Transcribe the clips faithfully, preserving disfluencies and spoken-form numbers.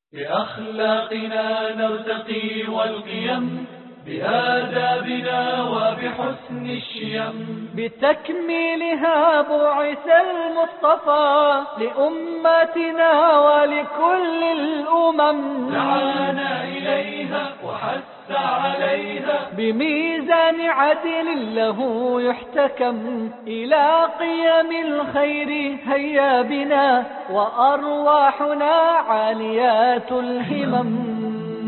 بأخلاقنا نرتقي والقيم، بآدابنا وبحسن الشيم، بتكميلها بعث المصطفى لأمتنا ولكل الأمم، دعانا إليها وحث عليها بميزان عدل له يحتكم، إلى قيم الخير هيا بنا وأرواحنا عاليات الهمم.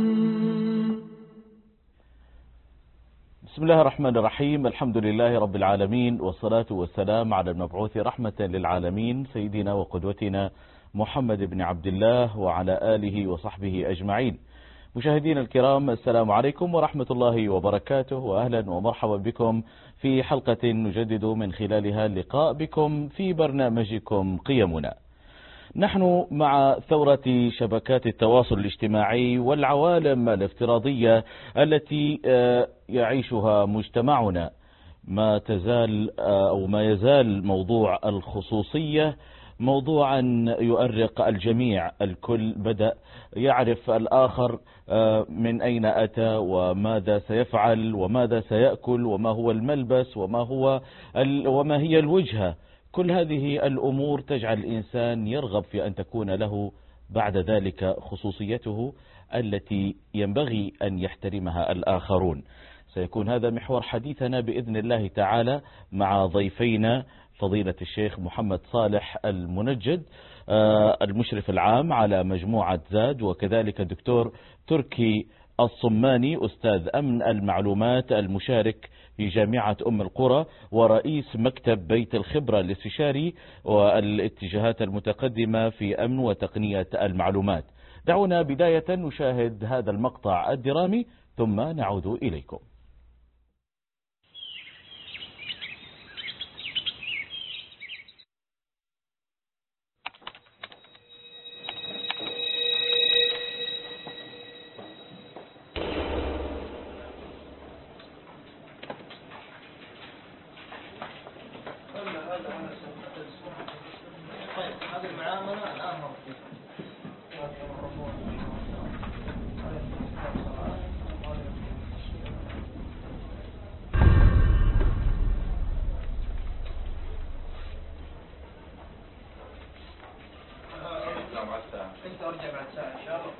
بسم الله الرحمن الرحيم. الحمد لله رب العالمين، والصلاة والسلام على المبعوث رحمة للعالمين سيدنا وقدوتنا محمد بن عبد الله وعلى آله وصحبه أجمعين. مشاهدينا الكرام، السلام عليكم ورحمة الله وبركاته، وأهلا ومرحبا بكم في حلقة نجدد من خلالها اللقاء بكم في برنامجكم قيمنا. نحن مع ثورة شبكات التواصل الاجتماعي والعوالم الافتراضية التي يعيشها مجتمعنا، ما تزال أو ما يزال موضوع الخصوصية موضوعا يؤرق الجميع. الكل بدأ يعرف الآخر من أين أتى وماذا سيفعل وماذا سيأكل وما هو الملبس وما هو وما هي الوجهة. كل هذه الأمور تجعل الإنسان يرغب في أن تكون له بعد ذلك خصوصيته التي ينبغي أن يحترمها الآخرون. سيكون هذا محور حديثنا بإذن الله تعالى مع ضيفينا فضيلة الشيخ محمد صالح المنجد المشرف العام على مجموعة زاد، وكذلك الدكتور تركي الصماني أستاذ أمن المعلومات المشارك في جامعة أم القرى ورئيس مكتب بيت الخبرة الاستشاري والاتجاهات المتقدمة في أمن وتقنية المعلومات. دعونا بداية نشاهد هذا المقطع الدرامي ثم نعود إليكم. انت ارجع بعد ساعة ان شاء الله.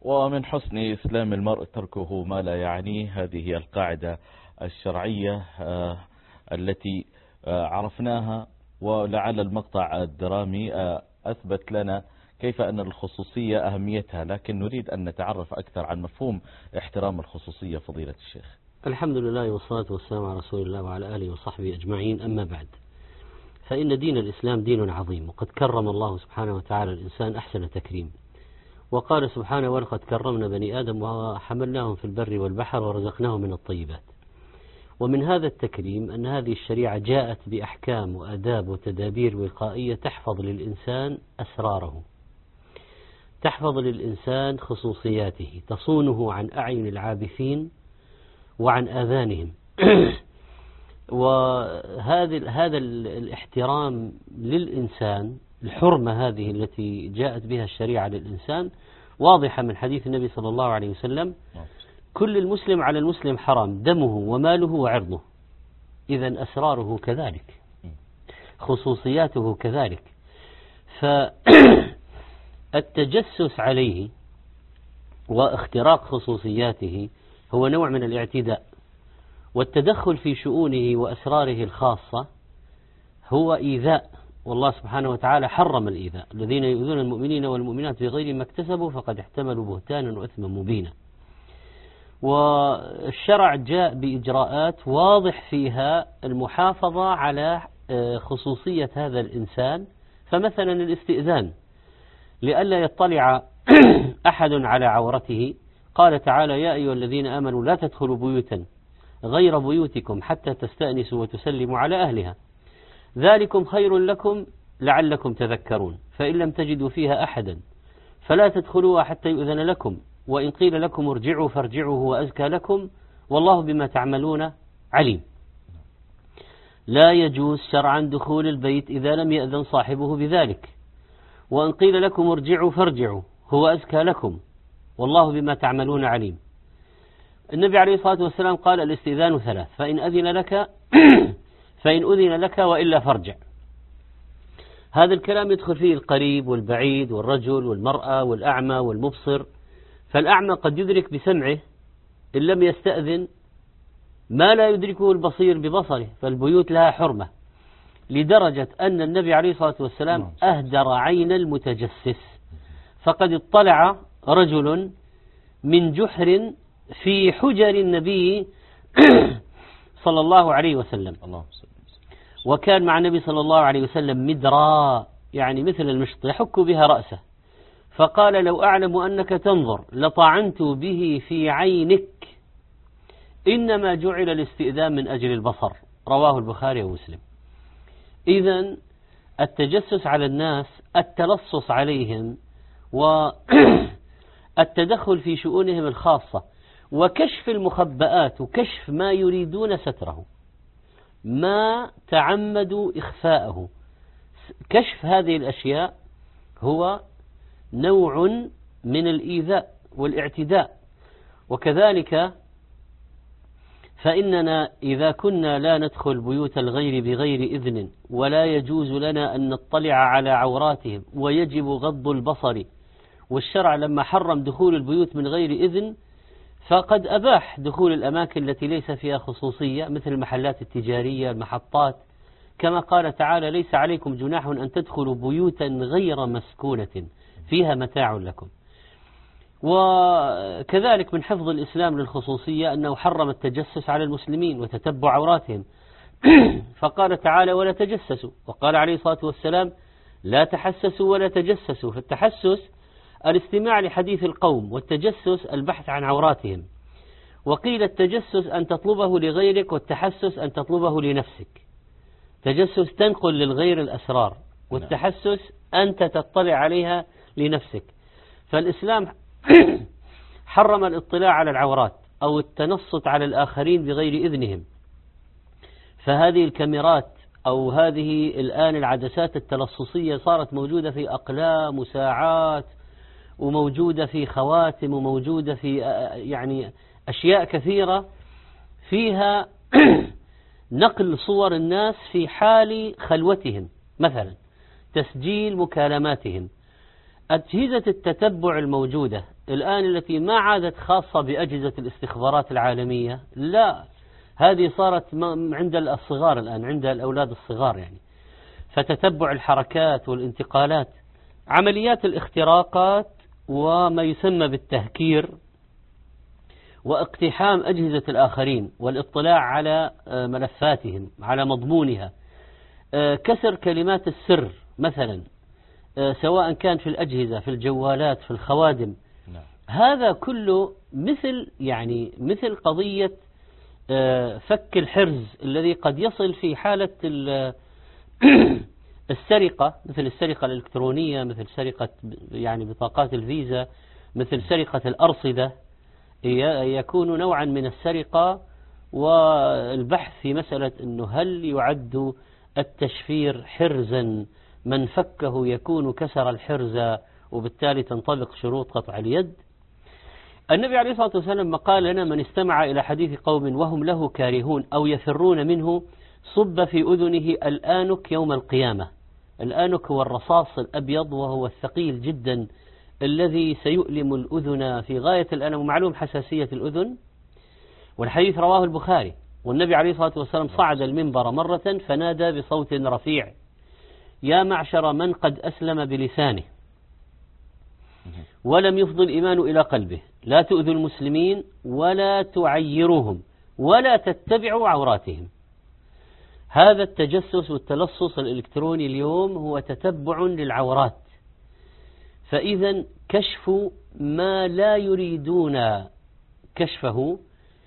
ومن حسن إسلام المرء تركه ما لا يعنيه. هذه هي القاعدة الشرعية التي عرفناها، ولعل المقطع الدرامي أثبت لنا كيف أن الخصوصية أهميتها، لكن نريد أن نتعرف أكثر عن مفهوم احترام الخصوصية فضيلة الشيخ. الحمد لله والصلاة والسلام على رسول الله وعلى آله وصحبه أجمعين. أما بعد، فإن دين الإسلام دين عظيم، وقد كرم الله سبحانه وتعالى الإنسان أحسن تكريم، وقال سبحانه: ولقد كرمنا بني آدم وحملناهم في البر والبحر ورزقناهم من الطيبات. ومن هذا التكريم أن هذه الشريعة جاءت بأحكام وأداب وتدابير وقائية تحفظ للإنسان أسراره، تحفظ للإنسان خصوصياته، تصونه عن أعين العابثين وعن آذانهم. وهذا هذا الاحترام للإنسان، الحرمة هذه التي جاءت بها الشريعة للإنسان واضحة من حديث النبي صلى الله عليه وسلم: كل المسلم على المسلم حرام، دمه وماله وعرضه. إذن أسراره كذلك، خصوصياته كذلك. فالتجسس عليه واختراق خصوصياته هو نوع من الاعتداء، والتدخل في شؤونه وأسراره الخاصة هو إيذاء، والله سبحانه وتعالى حرم الإيذاء. الذين يؤذون المؤمنين والمؤمنات بغير ما اكتسبوا فقد احتملوا بهتانا وإثما مبينا. والشرع جاء بإجراءات واضح فيها المحافظة على خصوصية هذا الإنسان. فمثلا الاستئذان لئلا يطلع أحد على عورته، قال تعالى: يا أيها الذين آمنوا لا تدخلوا بيوتا غير بيوتكم حتى تستأنسوا وتسلموا على أهلها، ذلكم خير لكم لعلكم تذكرون، فإن لم تجدوا فيها أحدا فلا تدخلوها حتى يؤذن لكم، وإن قيل لكم ارجعوا فارجعوا هو أزكى لكم، والله بما تعملون عليم. لا يجوز شرعا دخول البيت إذا لم يأذن صاحبه بذلك، وإن قيل لكم ارجعوا فارجعوا هو أزكى لكم، والله بما تعملون عليم. النبي عليه الصلاة والسلام قال: الاستئذان ثلاث، فإن أذن لك فإن أذن لك وإلا فارجع. هذا الكلام يدخل فيه القريب والبعيد والرجل والمرأة والأعمى والمبصر. فالأعمى قد يدرك بسمعه إن لم يستأذن ما لا يدركه البصير ببصره، فالبيوت لها حرمة، لدرجة أن النبي عليه الصلاة والسلام أهدر عين المتجسس، فقد اطلع رجل من جحر في حجر النبي صلى الله عليه وسلم، وكان مع النبي صلى الله عليه وسلم مدرا، يعني مثل المشط يحك بها رأسه، فقال: لو أعلم أنك تنظر لطعنت به في عينك، إنما جعل الاستئذان من أجل البصر. رواه البخاري ومسلم. إذن التجسس على الناس، التلصص عليهم، والتدخل في شؤونهم الخاصة، وكشف المخبئات وكشف ما يريدون ستره، ما تعمدوا إخفاءه، كشف هذه الأشياء هو نوع من الإيذاء والاعتداء. وكذلك فإننا إذا كنا لا ندخل بيوت الغير بغير إذن، ولا يجوز لنا أن نطلع على عوراتهم، ويجب غض البصر، والشرع لما حرم دخول البيوت من غير إذن فقد أباح دخول الأماكن التي ليس فيها خصوصية، مثل المحلات التجارية، المحطات، كما قال تعالى: ليس عليكم جناح أن تدخلوا بيوتا غير مسكونة فيها متاع لكم. وكذلك من حفظ الإسلام للخصوصية أنه حرم التجسس على المسلمين وتتبع عوراتهم، فقال تعالى: ولا تجسسوا، وقال عليه الصلاة والسلام: لا تحسسوا ولا تجسسوا. فالتحسس الاستماع لحديث القوم، والتجسس البحث عن عوراتهم. وقيل التجسس أن تطلبه لغيرك، والتحسس أن تطلبه لنفسك. تجسس تنقل للغير الأسرار، والتحسس أنت تطلع عليها لنفسك. فالإسلام حرم الاطلاع على العورات أو التنصت على الآخرين بغير إذنهم. فهذه الكاميرات أو هذه الآن العدسات التلصصية صارت موجودة في أقلام وساعات، وموجودة في خواتم، وموجودة في يعني أشياء كثيرة فيها نقل صور الناس في حال خلوتهم، مثلا تسجيل مكالماتهم. أجهزة التتبع الموجودة الآن التي ما عادت خاصة بأجهزة الاستخبارات العالمية، لا، هذه صارت عند الصغار الآن، عند الأولاد الصغار يعني. فتتبع الحركات والانتقالات، عمليات الاختراقات وما يسمى بالتهكير، واقتحام أجهزة الآخرين والاطلاع على ملفاتهم، على مضمونها، كسر كلمات السر مثلا، سواء كان في الأجهزة، في الجوالات، في الخوادم. نعم. هذا كله مثل يعني مثل قضية فك الحرز الذي قد يصل في حالة السرقة، مثل السرقة الإلكترونية، مثل سرقة يعني بطاقات الفيزا، مثل سرقة الأرصدة، يكون نوعا من السرقة. والبحث في مسألة أنه هل يعد التشفير حرزا، من فكه يكون كسر الحرز وبالتالي تنطبق شروط قطع اليد. النبي عليه الصلاة والسلام قال لنا: من استمع إلى حديث قوم وهم له كارهون أو يفرون منه صب في أذنه الآنك يوم القيامة. الآنك هو الرصاص الأبيض، وهو الثقيل جدا الذي سيؤلم الأذن في غاية الألم، ومعلوم حساسية الأذن. والحديث رواه البخاري. والنبي عليه الصلاة والسلام صعد المنبر مرة فنادى بصوت رفيع: يا معشر من قد أسلم بلسانه ولم يفض الإيمان إلى قلبه، لا تؤذوا المسلمين ولا تعيروهم ولا تتبعوا عوراتهم. هذا التجسس والتلصص الإلكتروني اليوم هو تتبع للعورات، فإذا كشف ما لا يريدون كشفه.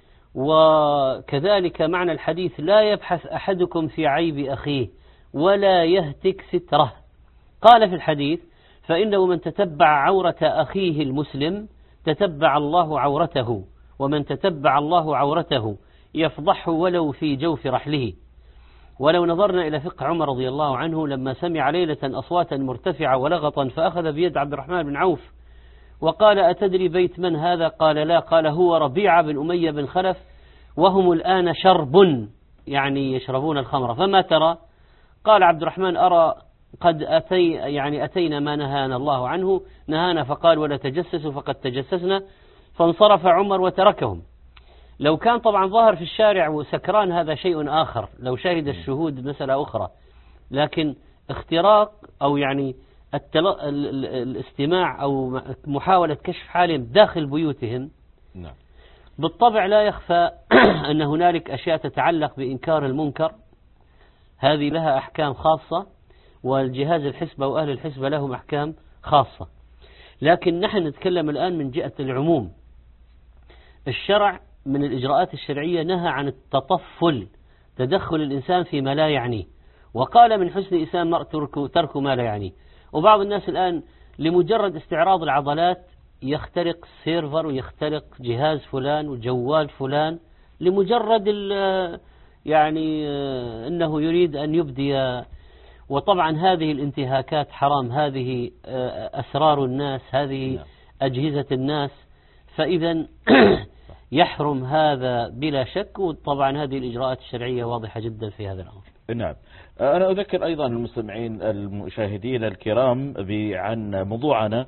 وكذلك معنى الحديث: لا يبحث أحدكم في عيب أخيه ولا يهتك ستره. قال في الحديث: فإنه من تتبع عورة أخيه المسلم تتبع الله عورته، ومن تتبع الله عورته يفضحه ولو في جوف رحله. ولو نظرنا إلى فقه عمر رضي الله عنه لما سمع ليلة أصواتا مرتفعة ولغطا فأخذ بيد عبد الرحمن بن عوف وقال: أتدري بيت من هذا؟ قال: لا. قال: هو ربيعة بن أمية بن خلف، وهم الآن شرب، يعني يشربون الخمر، فما ترى؟ قال عبد الرحمن: أرى قد أتي يعني أتينا ما نهانا الله عنه، نهانا فقال: ولا تجسسوا فقد تجسسنا. فانصرف عمر وتركهم. لو كان طبعا ظاهر في الشارع وسكران هذا شيء آخر، لو شهد الشهود مسألة أخرى، لكن اختراق أو يعني التل... الاستماع أو محاولة كشف حالهم داخل بيوتهم، نعم. بالطبع لا يخفى أن هنالك أشياء تتعلق بإنكار المنكر، هذه لها أحكام خاصة، والجهاز الحسبة وأهل الحسبة لهم أحكام خاصة. لكن نحن نتكلم الآن من جهة العموم. الشرع من الإجراءات الشرعية نهى عن التطفل، تدخل الإنسان فيما لا يعنيه، وقال: من حسن إسلام المرء ترك ما لا يعنيه. وبعض الناس الآن لمجرد استعراض العضلات يخترق سيرفر ويخترق جهاز فلان وجوال فلان، لمجرد يعني أنه يريد أن يبدي. وطبعا هذه الانتهاكات حرام، هذه أسرار الناس، هذه أجهزة الناس، فإذا يحرم هذا بلا شك. وطبعا هذه الإجراءات الشرعية واضحة جدا في هذا الأمر. نعم. أنا أذكر أيضا المستمعين المشاهدين الكرام عن موضوعنا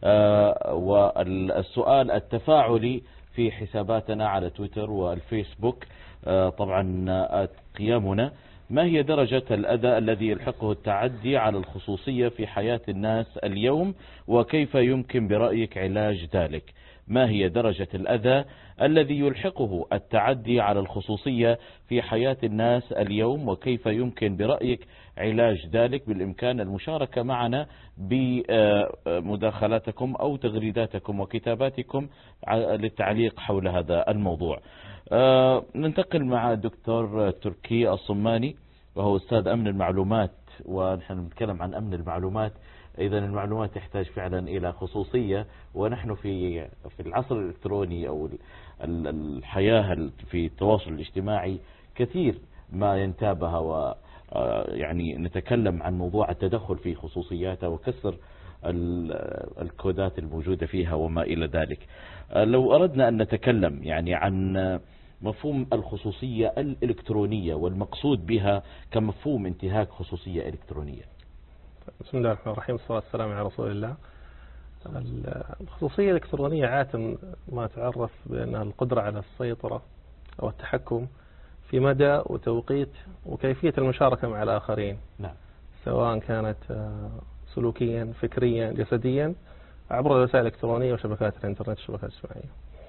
والسؤال التفاعلي في حساباتنا على تويتر والفيسبوك. طبعا قيامنا: ما هي درجة الأذى الذي يلحقه التعدي على الخصوصية في حياة الناس اليوم، وكيف يمكن برأيك علاج ذلك؟ ما هي درجة الأذى الذي يلحقه التعدي على الخصوصية في حياة الناس اليوم، وكيف يمكن برأيك علاج ذلك؟ بالإمكان المشاركة معنا بمداخلاتكم أو تغريداتكم وكتاباتكم للتعليق حول هذا الموضوع. ننتقل مع الدكتور تركي الصماني، وهو أستاذ أمن المعلومات، ونحن نتكلم عن أمن المعلومات. إذا المعلومات تحتاج فعلا إلى خصوصية، ونحن في في العصر الإلكتروني أو الحياة في التواصل الاجتماعي كثير ما ينتابها، ويعني نتكلم عن موضوع التدخل في خصوصياتها وكسر الكودات الموجودة فيها وما إلى ذلك. لو أردنا أن نتكلم يعني عن مفهوم الخصوصية الإلكترونية والمقصود بها كمفهوم انتهاك خصوصية إلكترونية. بسم الله الرحمن الرحيم، والصلاة والسلام على رسول الله. الخصوصية الإلكترونية عادة ما تعرف بأنها القدرة على السيطرة أو التحكم في مدى وتوقيت وكيفية المشاركة مع الآخرين. نعم. سواء كانت سلوكيا فكريا جسديا عبر الوسائل الإلكترونية وشبكات الإنترنت والشبكات الاجتماعية.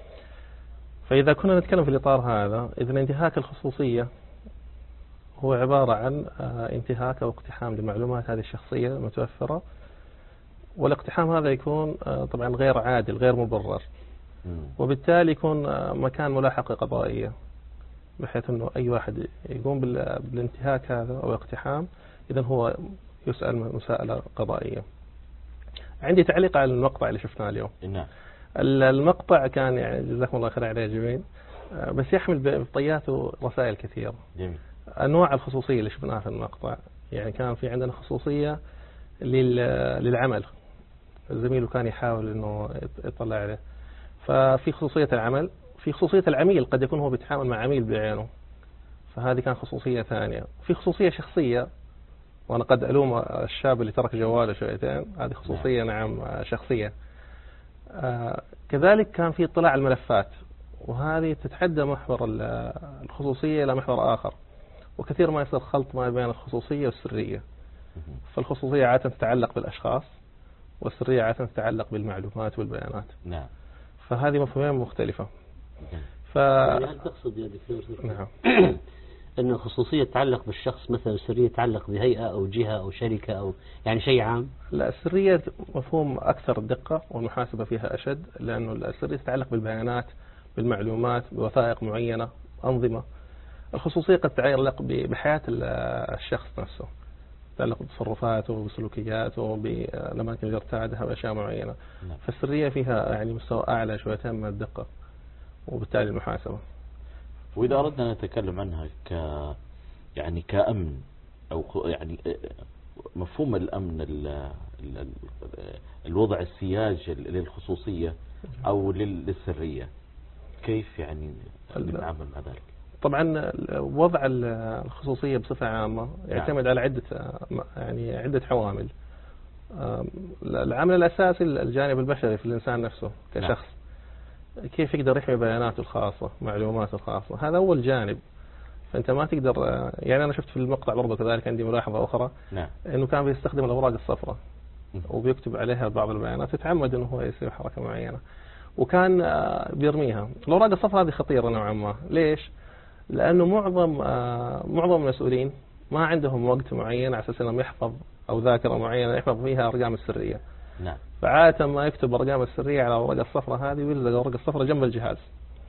فإذا كنا نتكلم في الإطار هذا، إذن انتهاك الخصوصية هو عبارة عن انتهاك أو اقتحام لمعلومات هذه الشخصية المتوفرة، والاقتحام هذا يكون طبعا غير عادل غير مبرر، وبالتالي يكون مكان ملاحقة قضائية، بحيث أنه أي واحد يقوم بالانتهاك هذا أو الاقتحام إذن هو يسأل مساءلة قضائية. عندي تعليق على المقطع اللي شفناه اليوم. نعم. المقطع كان يعني جزاكم الله خير عليه جميل، بس يحمل بطياته رسائل كثيرة. جميل. أنواع الخصوصية اللي شفناها في المقطع، يعني كان في عندنا خصوصية للعمل، زميله كان يحاول أنه يطلع عليه، ففي خصوصية العمل، في خصوصية العميل قد يكون هو بيتعامل مع عميل بعينه، فهذه كان خصوصية ثانية. في خصوصية شخصية، وأنا قد ألوم الشاب اللي ترك جواله شويتين، هذه خصوصية نعم شخصية. آه كذلك كان في اطلاع على الملفات، وهذه تتحدى محور الخصوصية إلى محور آخر، وكثير ما يصير خلط ما بين الخصوصية والسرية. فالخصوصية عادة تتعلق بالأشخاص، والسرية عادة تتعلق بالمعلومات والبيانات. نعم. فهذه مفاهيم مختلفة. ف... يعني هل تقصد يا دكتور نعم أن الخصوصية تتعلق بالشخص مثلا، السرية تتعلق بهيئة أو جهة أو شركة أو يعني شيء عام؟ لا، السرية مفهوم أكثر دقة والمحاسبة فيها أشد، لأنه السرية تتعلق بالبيانات، بالمعلومات، بوثائق معينة، أنظمة. الخصوصية قد تتعلق بحياة الشخص نفسه، تتعلق بتصرفاته بسلوكياته بالأماكن اللي ارتادها بأشياء معينة. فالسرية فيها يعني مستوى أعلى شويتين من الدقة، وبالتالي المحاسبة. وإذا أردنا نتكلم عنها ك يعني كأمن أو يعني مفهوم الأمن، ال... ال... الوضع السياج للخصوصية أو للسرية، كيف يعني نتعامل مع ذلك؟ طبعا وضع الخصوصية بصفة عامة يعتمد نعم. على عدة يعني عدة عوامل. العامل الأساسي الجانب البشري في الإنسان نفسه كشخص، نعم. كيف يقدر يحمي بياناته الخاصة، معلوماته الخاصة، هذا أول جانب. فأنت ما تقدر، يعني أنا شفت في المقطع برضه كذلك عندي ملاحظة أخرى، نعم. إنه كان بيستخدم الأوراق الصفراء وبيكتب عليها بعض البيانات، يتعمد إنه هو يسوي حركة معينة وكان بيرميها. الأوراق الصفراء هذه خطيرة نوعا ما. ليش؟ لأنه معظم معظم المسؤولين ما عندهم وقت معين على أساس إنهم يحفظ أو ذاكرة معينة يحفظ فيها أرقام السرية. نعم. فعادة ما يكتب أرقام السرية على الأوراق الصفراء هذه ويلزق الأوراق الصفراء جنب الجهاز.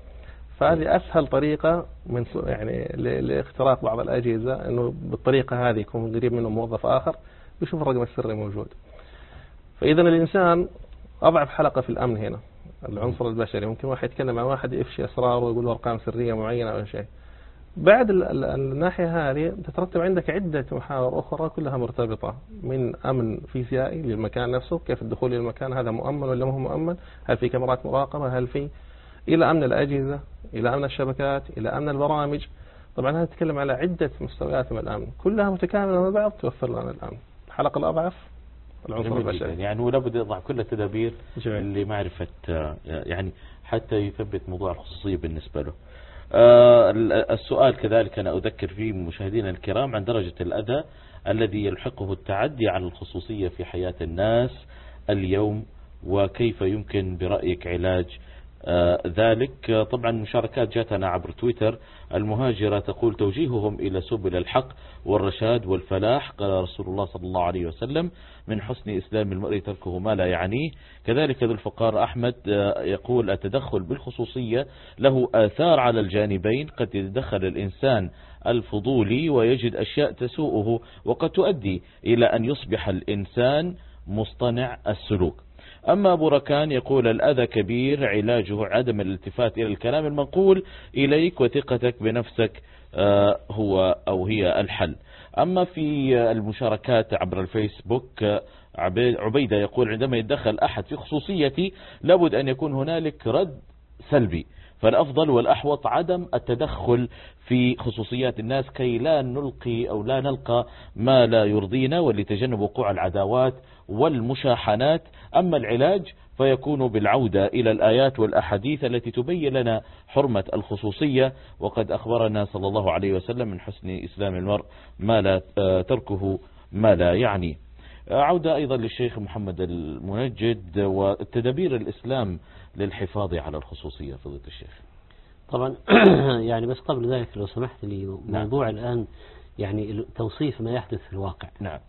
فهذه أسهل طريقة من يعني لاختراق بعض الأجهزة، إنه بالطريقة هذه يكون قريب منه موظف آخر بيشوف الرقم السري موجود. فإذا الإنسان أضعف حلقة في الأمن هنا، العنصر البشري. ممكن واحد يتكلم مع واحد يفشي أسرار ويقول له أرقام سرية معينة أو شيء. بعد الناحية هذه تترتب عندك عدة محاور أخرى كلها مرتبطة، من أمن فيزيائي للمكان نفسه، كيف الدخول للمكان هذا مؤمن ولا ما هو مؤمن، هل في كاميرات مراقبة، هل في، إلى أمن الأجهزة، إلى أمن الشبكات، إلى أمن البرامج. طبعا هذا نتكلم على عدة مستويات من الأمن كلها متكاملة مع بعض توفر لنا الأمن. الحلقة الأضعف العنصر البشري، يعني هو لابد يضع كل التدابير جميل. لمعرفة يعني حتى يثبت موضوع الخصوصية بالنسبة له. آه السؤال كذلك أنا أذكر فيه مشاهدينا الكرام عن درجة الأذى الذي يلحقه التعدي على الخصوصية في حياة الناس اليوم، وكيف يمكن برأيك علاج آه ذلك. طبعا مشاركات جاتنا عبر تويتر. المهاجرة تقول توجيههم إلى سبل الحق والرشاد والفلاح، قال رسول الله صلى الله عليه وسلم من حسن إسلام المرء تركه ما لا يعنيه. كذلك ذو الفقار أحمد يقول التدخل بالخصوصية له آثار على الجانبين، قد يتدخل الإنسان الفضولي ويجد أشياء تسوءه، وقد تؤدي إلى أن يصبح الإنسان مصطنع السلوك. أما أبو ركان يقول الأذى كبير، علاجه عدم الالتفات إلى الكلام المنقول إليك وثقتك بنفسك هو أو هي الحل. أما في المشاركات عبر الفيسبوك عبيدة يقول عندما يتدخل أحد في خصوصيتي لابد أن يكون هنالك رد سلبي. فالأفضل والأحوط عدم التدخل في خصوصيات الناس كي لا نلقي أو لا نلقى ما لا يرضينا، ولتجنب وقوع العداوات والمشاحنات. أما العلاج فيكون بالعودة إلى الآيات والأحاديث التي تبين لنا حرمة الخصوصية، وقد أخبرنا صلى الله عليه وسلم من حسن إسلام المرء ما لا تركه ما لا يعني. عودة أيضا للشيخ محمد المنجد والتدابير الإسلام للحفاظ على الخصوصية فضيلة الشيخ. طبعا يعني بس قبل ذلك لو سمحت لي موضوع نعم. الآن يعني توصيف ما يحدث في الواقع. نعم.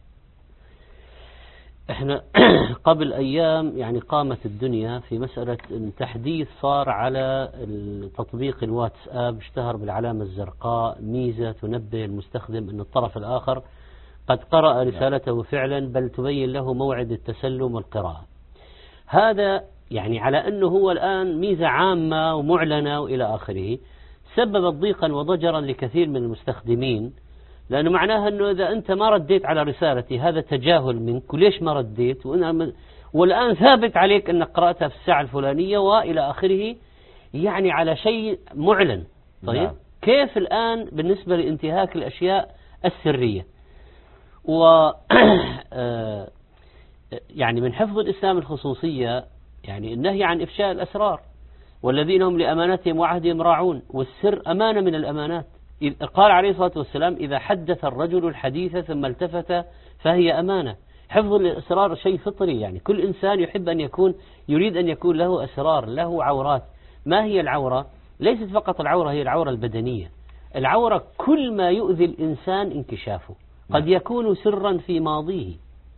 احنا قبل أيام يعني قامت الدنيا في مسألة تحديث صار على تطبيق الواتساب، اشتهر بالعلامة الزرقاء، ميزة تنبه المستخدم أن الطرف الآخر قد قرأ رسالته فعلا، بل تبين له موعد التسلم والقراءة. هذا يعني على أنه هو الآن ميزة عامة ومعلنة وإلى آخره، سببت ضيقا وضجرا لكثير من المستخدمين، لأنه معناها أنه إذا أنت ما رديت على رسالتي هذا تجاهل منك، وليش ما رديت، والآن ثابت عليك أنك قرأتها في الساعة الفلانية وإلى آخره، يعني على شيء معلن. طيب نعم. كيف الآن بالنسبة لانتهاك الأشياء السرية؟ و يعني من حفظ الإسلام الخصوصية يعني النهي عن إفشاء الأسرار، والذين هم لأماناتهم وعهدهم راعون، والسر أمانة من الأمانات. قال عليه الصلاة والسلام إذا حدث الرجل الحديث ثم التفت فهي أمانة. حفظ الأسرار شيء فطري، يعني كل إنسان يحب أن يكون يريد أن يكون له أسرار، له عورات. ما هي العورة؟ ليست فقط العورة هي العورة البدنية، العورة كل ما يؤذي الإنسان انكشافه. قد يكون سرا في ماضيه،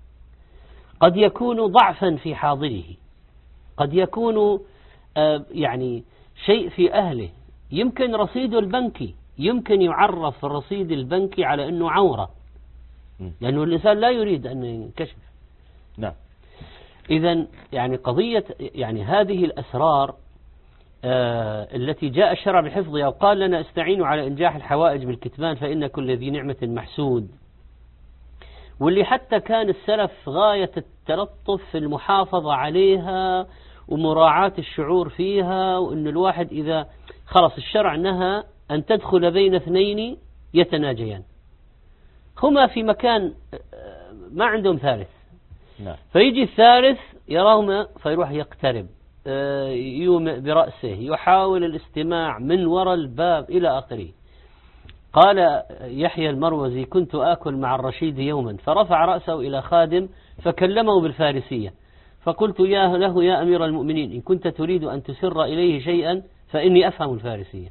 قد يكون ضعفا في حاضره، قد يكون آه يعني شيء في أهله، يمكن رصيده البنكي يمكن يعرف في الرصيد البنكي على أنه عورة، لأنه الإنسان لا يريد أن ينكشف. نعم. إذن يعني قضية يعني هذه الأسرار آه التي جاء الشرع بحفظها، وقال لنا استعينوا على إنجاح الحوائج بالكتمان فإن كل ذي نعمة محسود، واللي حتى كان السلف غاية التلطف في المحافظة عليها ومراعاة الشعور فيها، وأن الواحد إذا خلص الشرع نهى أن تدخل بين اثنين يتناجيان هما في مكان ما عندهم ثالث. نعم. فيجي الثالث يراهما فيروح يقترب يومئ برأسه يحاول الاستماع من وراء الباب إلى آخره. قال يحيى المروزي كنت آكل مع الرشيد يوما فرفع رأسه إلى خادم فكلمه بالفارسية، فقلت يا له يا أمير المؤمنين إن كنت تريد أن تسر إليه شيئا فإني أفهم الفارسية.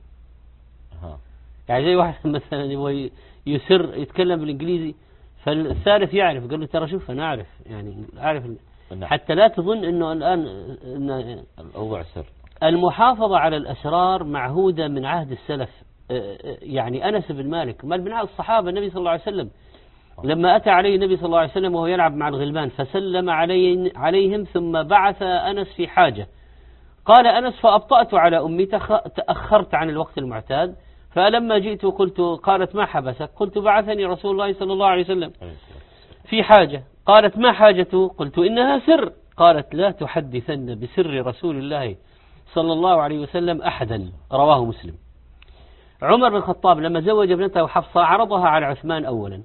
يعني زي واحد مثلا يبغى يسر يتكلم بالإنجليزي فالثالث يعرف، قال له ترى شوف أنا أعرف يعني أعرف حتى لا تظن أنه الآن إن الأوضاع سر. المحافظة على الأسرار معهودة من عهد السلف. يعني أنس بن مالك مال من عهد الصحابة النبي صلى الله عليه وسلم لما أتى عليه النبي صلى الله عليه وسلم وهو يلعب مع الغلمان فسلم علي عليهم ثم بعث أنس في حاجة. قال أنس فأبطأت على أمي تأخرت عن الوقت المعتاد، فلما جئت قلت قالت ما حبسك؟ قلت بعثني رسول الله صلى الله عليه وسلم في حاجة. قالت ما حاجته؟ قلت إنها سر. قالت لا تحدثن بسر رسول الله صلى الله عليه وسلم أحدا. رواه مسلم. عمر بن الخطاب لما زوج ابنته حفصة عرضها على عثمان أولا،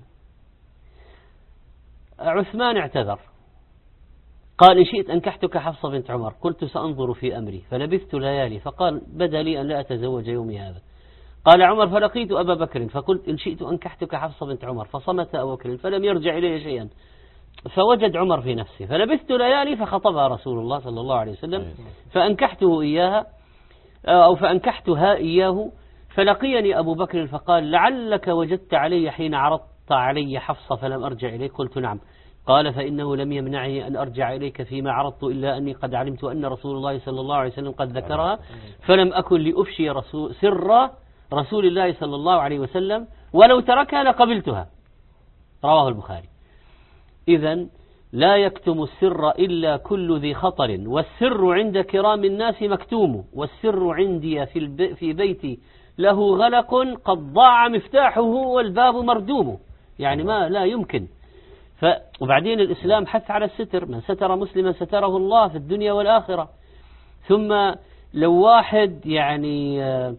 عثمان اعتذر قال إن شئت أنكحتك حفصة بنت عمر. قلت سأنظر في أمري، فلبثت ليالي فقال بدا لي أن لا أتزوج يومي هذا. قال عمر فلقيت أبا بكر فقلت إن شئت أنكحتك حفصة بنت عمر، فصمت أبو بكر فلم يرجع إلي شيئا، فوجد عمر في نفسه فلبثت ليالي فخطبها رسول الله صلى الله عليه وسلم فأنكحته إياها أو فأنكحتها إياه، فلقيني أبو بكر فقال لعلك وجدت علي حين عرضت علي حفصة فلم أرجع إليك. قلت نعم. قال فإنه لم يمنعني أن أرجع إليك فيما عرضت إلا أني قد علمت أن رسول الله صلى الله عليه وسلم قد ذكرها فلم أكن لأفشي رسول سر رسول الله صلى الله عليه وسلم ولو تركها لقبلتها. رواه البخاري. إذن لا يكتم السر إلا كل ذي خطر، والسر عند كرام الناس مكتوم، والسر عندي في, الب... في بيتي له غلق قد ضاع مفتاحه والباب مردوم. يعني ما لا يمكن. ف... وبعدين الإسلام حث على الستر، من ستر مسلما ستره الله في الدنيا والآخرة. ثم لو واحد يعني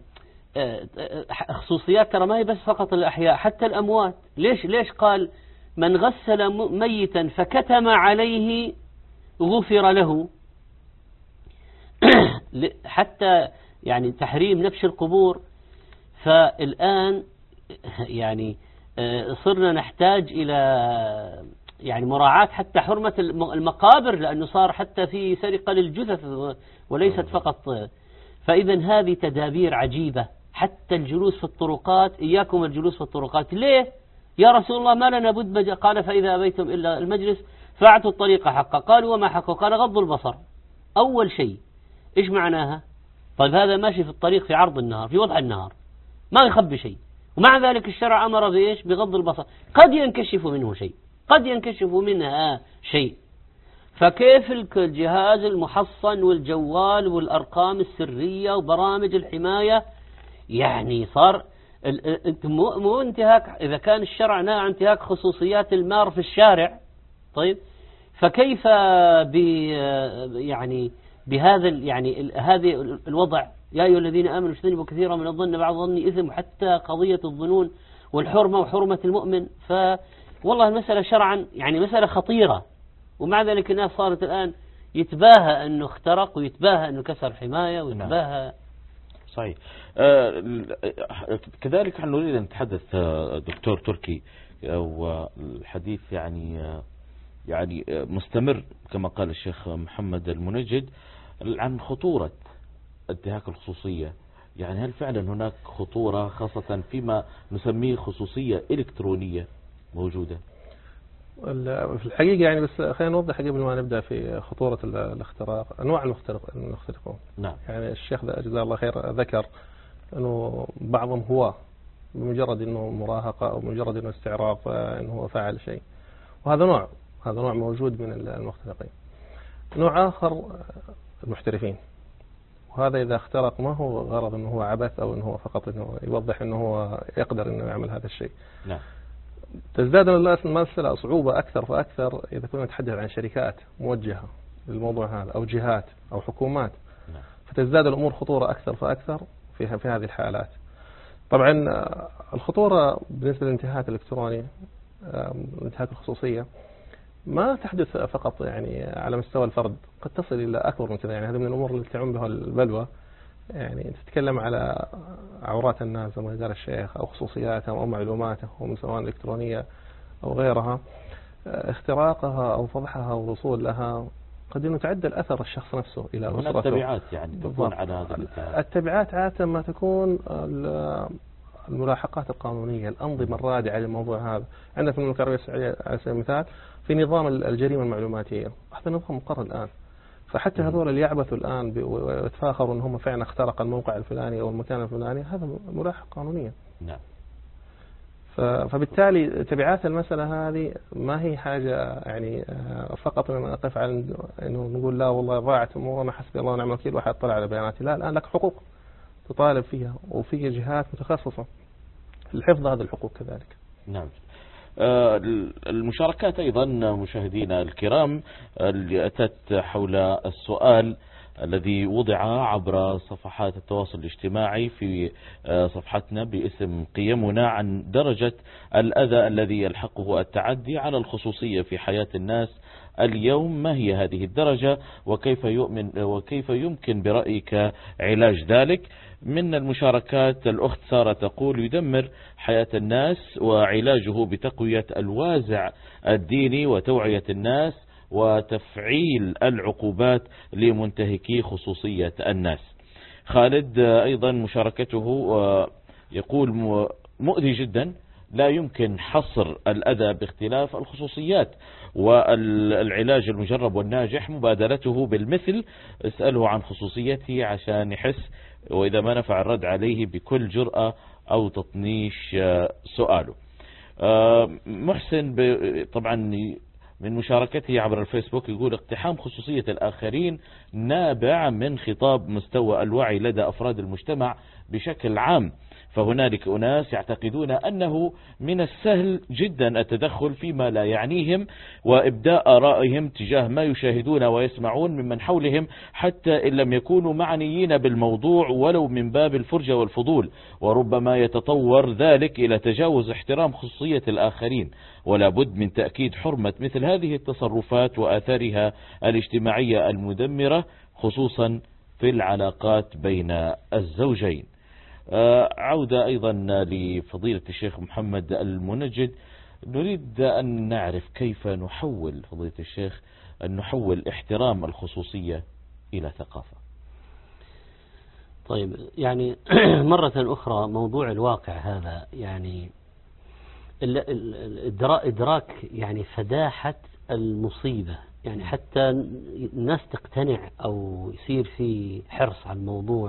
خصوصيات ترى ما هي بس فقط الأحياء، حتى الأموات. ليش ليش قال من غسل ميتا فكتم عليه غفر له؟ حتى يعني تحريم نبش القبور. فالآن يعني صرنا نحتاج إلى يعني مراعاة حتى حرمة المقابر، لأنه صار حتى في سرقة للجثث وليست فقط. فإذا هذه تدابير عجيبة. حتى الجلوس في الطرقات، إياكم الجلوس في الطرقات. ليه يا رسول الله ما لنا بد؟ قال فإذا أبيتم إلا المجلس فأعطوا الطريق حقه. قالوا وما حقه؟ قال غض البصر. أول شيء إيش معناها؟ طيب هذا ماشي في الطريق في عرض النهار في وضع النهار ما يخبي شيء، ومع ذلك الشرع أمر بإيش؟ بغض البصر. قد ينكشف منه شيء، قد ينكشف منها شيء. فكيف الجهاز المحصن والجوال والأرقام السرية وبرامج الحماية؟ يعني صار مو, مو انتهاك. إذا كان الشرع نهى عن انتهاك خصوصيات المار في الشارع، طيب فكيف ب يعني بهذا يعني هذه الوضع؟ يا أيها الذين آمنوا اجتنبوا كثيرا من الظن بعض الظن إثم، وحتى قضية الظنون والحرمة وحرمة المؤمن. فوالله المسألة شرعا يعني مسألة خطيرة، ومع ذلك الناس صارت الآن يتباهى أنه اخترق، ويتباهى أنه كسر حماية، ويتباهى. صحيح. آه كذلك نحن نريد أن نتحدث دكتور تركي، والحديث يعني يعني مستمر كما قال الشيخ محمد المنجد عن خطورة انتهاك الخصوصية. يعني هل فعلا هناك خطورة خاصة فيما نسميه خصوصية إلكترونية موجودة؟ في الحقيقة يعني بس خلينا نوضح قبل ما نبدأ في خطورة الاختراق أنواع المخترقون. نعم. يعني الشيخ جزاه الله خير ذكر أنه بعضهم هو بمجرد أنه مراهقة أو مجرد أنه استعراض أنه هو فعل شيء، وهذا نوع هذا نوع موجود من المخترقين. نوع آخر المحترفين، وهذا إذا اخترق ما هو غرض أنه هو عبث أو أنه هو فقط أنه يوضح أنه هو يقدر أنه يعمل هذا الشيء. نعم. تزداد المسألة صعوبة أكثر فأكثر إذا كنا نتحدث عن شركات موجهة للموضوع هذا أو جهات أو حكومات. نعم. فتزداد الأمور خطورة أكثر فأكثر في في هذه الحالات. طبعا الخطورة بالنسبة للانتهاك الإلكتروني، انتهاك الخصوصية، ما تحدث فقط يعني على مستوى الفرد، قد تصل إلى أكبر من كذا. يعني هذه من الأمور التي تعم بها البلوى. يعني تتكلم على عورات الناس زي ما قال الشيخ، أو خصوصياتهم أو معلوماتهم سواء إلكترونية أو غيرها. اختراقها أو فضحها أو الوصول لها قد أنه تعدى الأثر الشخص نفسه إلى أسرته. هناك تبعات يعني تكون على هذا. التبعات عادة ما تكون الملاحقات القانونية، الأنظمة الرادعة للموضوع هذا. عندنا في المملكة العربية السعودية على سبيل المثال في نظام الجريمة المعلوماتية، هذا نظام مقرر الآن. فحتى هذول اللي يعبثوا الآن ويتفاخروا أن هم فعلا اخترق الموقع الفلاني أو المكان الفلاني، هذا ملاحق قانونيا. نعم. فبالتالي تبعات المسألة هذه ما هي حاجة يعني فقط أن نقف على أنه نقول لا والله ضاعت أمورنا ما حسبي الله ونعم الوكيل واحد طلع على بياناتي. لا، الآن لك حقوق تطالب فيها، وفي جهات متخصصة لحفظ هذه الحقوق كذلك. نعم. المشاركات أيضا مشاهدينا الكرام اللي أتت حول السؤال الذي وضع عبر صفحات التواصل الاجتماعي في صفحتنا باسم قيمنا عن درجة الأذى الذي يلحقه التعدي على الخصوصية في حياة الناس اليوم. ما هي هذه الدرجة وكيف يؤمن وكيف يمكن برأيك علاج ذلك؟ من المشاركات الأخت سارة تقول يدمر حياة الناس وعلاجه بتقوية الوازع الديني وتوعية الناس وتفعيل العقوبات لمنتهكي خصوصية الناس. خالد أيضا مشاركته يقول مؤذي جدا، لا يمكن حصر الأذى باختلاف الخصوصيات، والعلاج المجرب والناجح مبادلته بالمثل، اسأله عن خصوصيته عشان يحس، وإذا ما نفع الرد عليه بكل جرأة أو تطنيش سؤاله. محسن طبعا من مشاركته عبر الفيسبوك يقول اقتحام خصوصية الآخرين نابع من خطاب مستوى الوعي لدى أفراد المجتمع بشكل عام، فهنالك أناس يعتقدون أنه من السهل جدا التدخل فيما لا يعنيهم وإبداء آرائهم تجاه ما يشاهدون ويسمعون ممن حولهم، حتى إن لم يكونوا معنيين بالموضوع ولو من باب الفرجة والفضول، وربما يتطور ذلك إلى تجاوز احترام خصوصية الآخرين. ولا بد من تأكيد حرمة مثل هذه التصرفات وآثارها الاجتماعية المدمرة، خصوصا في العلاقات بين الزوجين. عودة أيضا لفضيلة الشيخ محمد المنجد، نريد أن نعرف كيف نحول فضيلة الشيخ أن نحول احترام الخصوصية إلى ثقافة. طيب، يعني مرة أخرى موضوع الواقع هذا، يعني إدراك يعني فداحة المصيبة، يعني حتى الناس تقتنع أو يصير في حرص على الموضوع،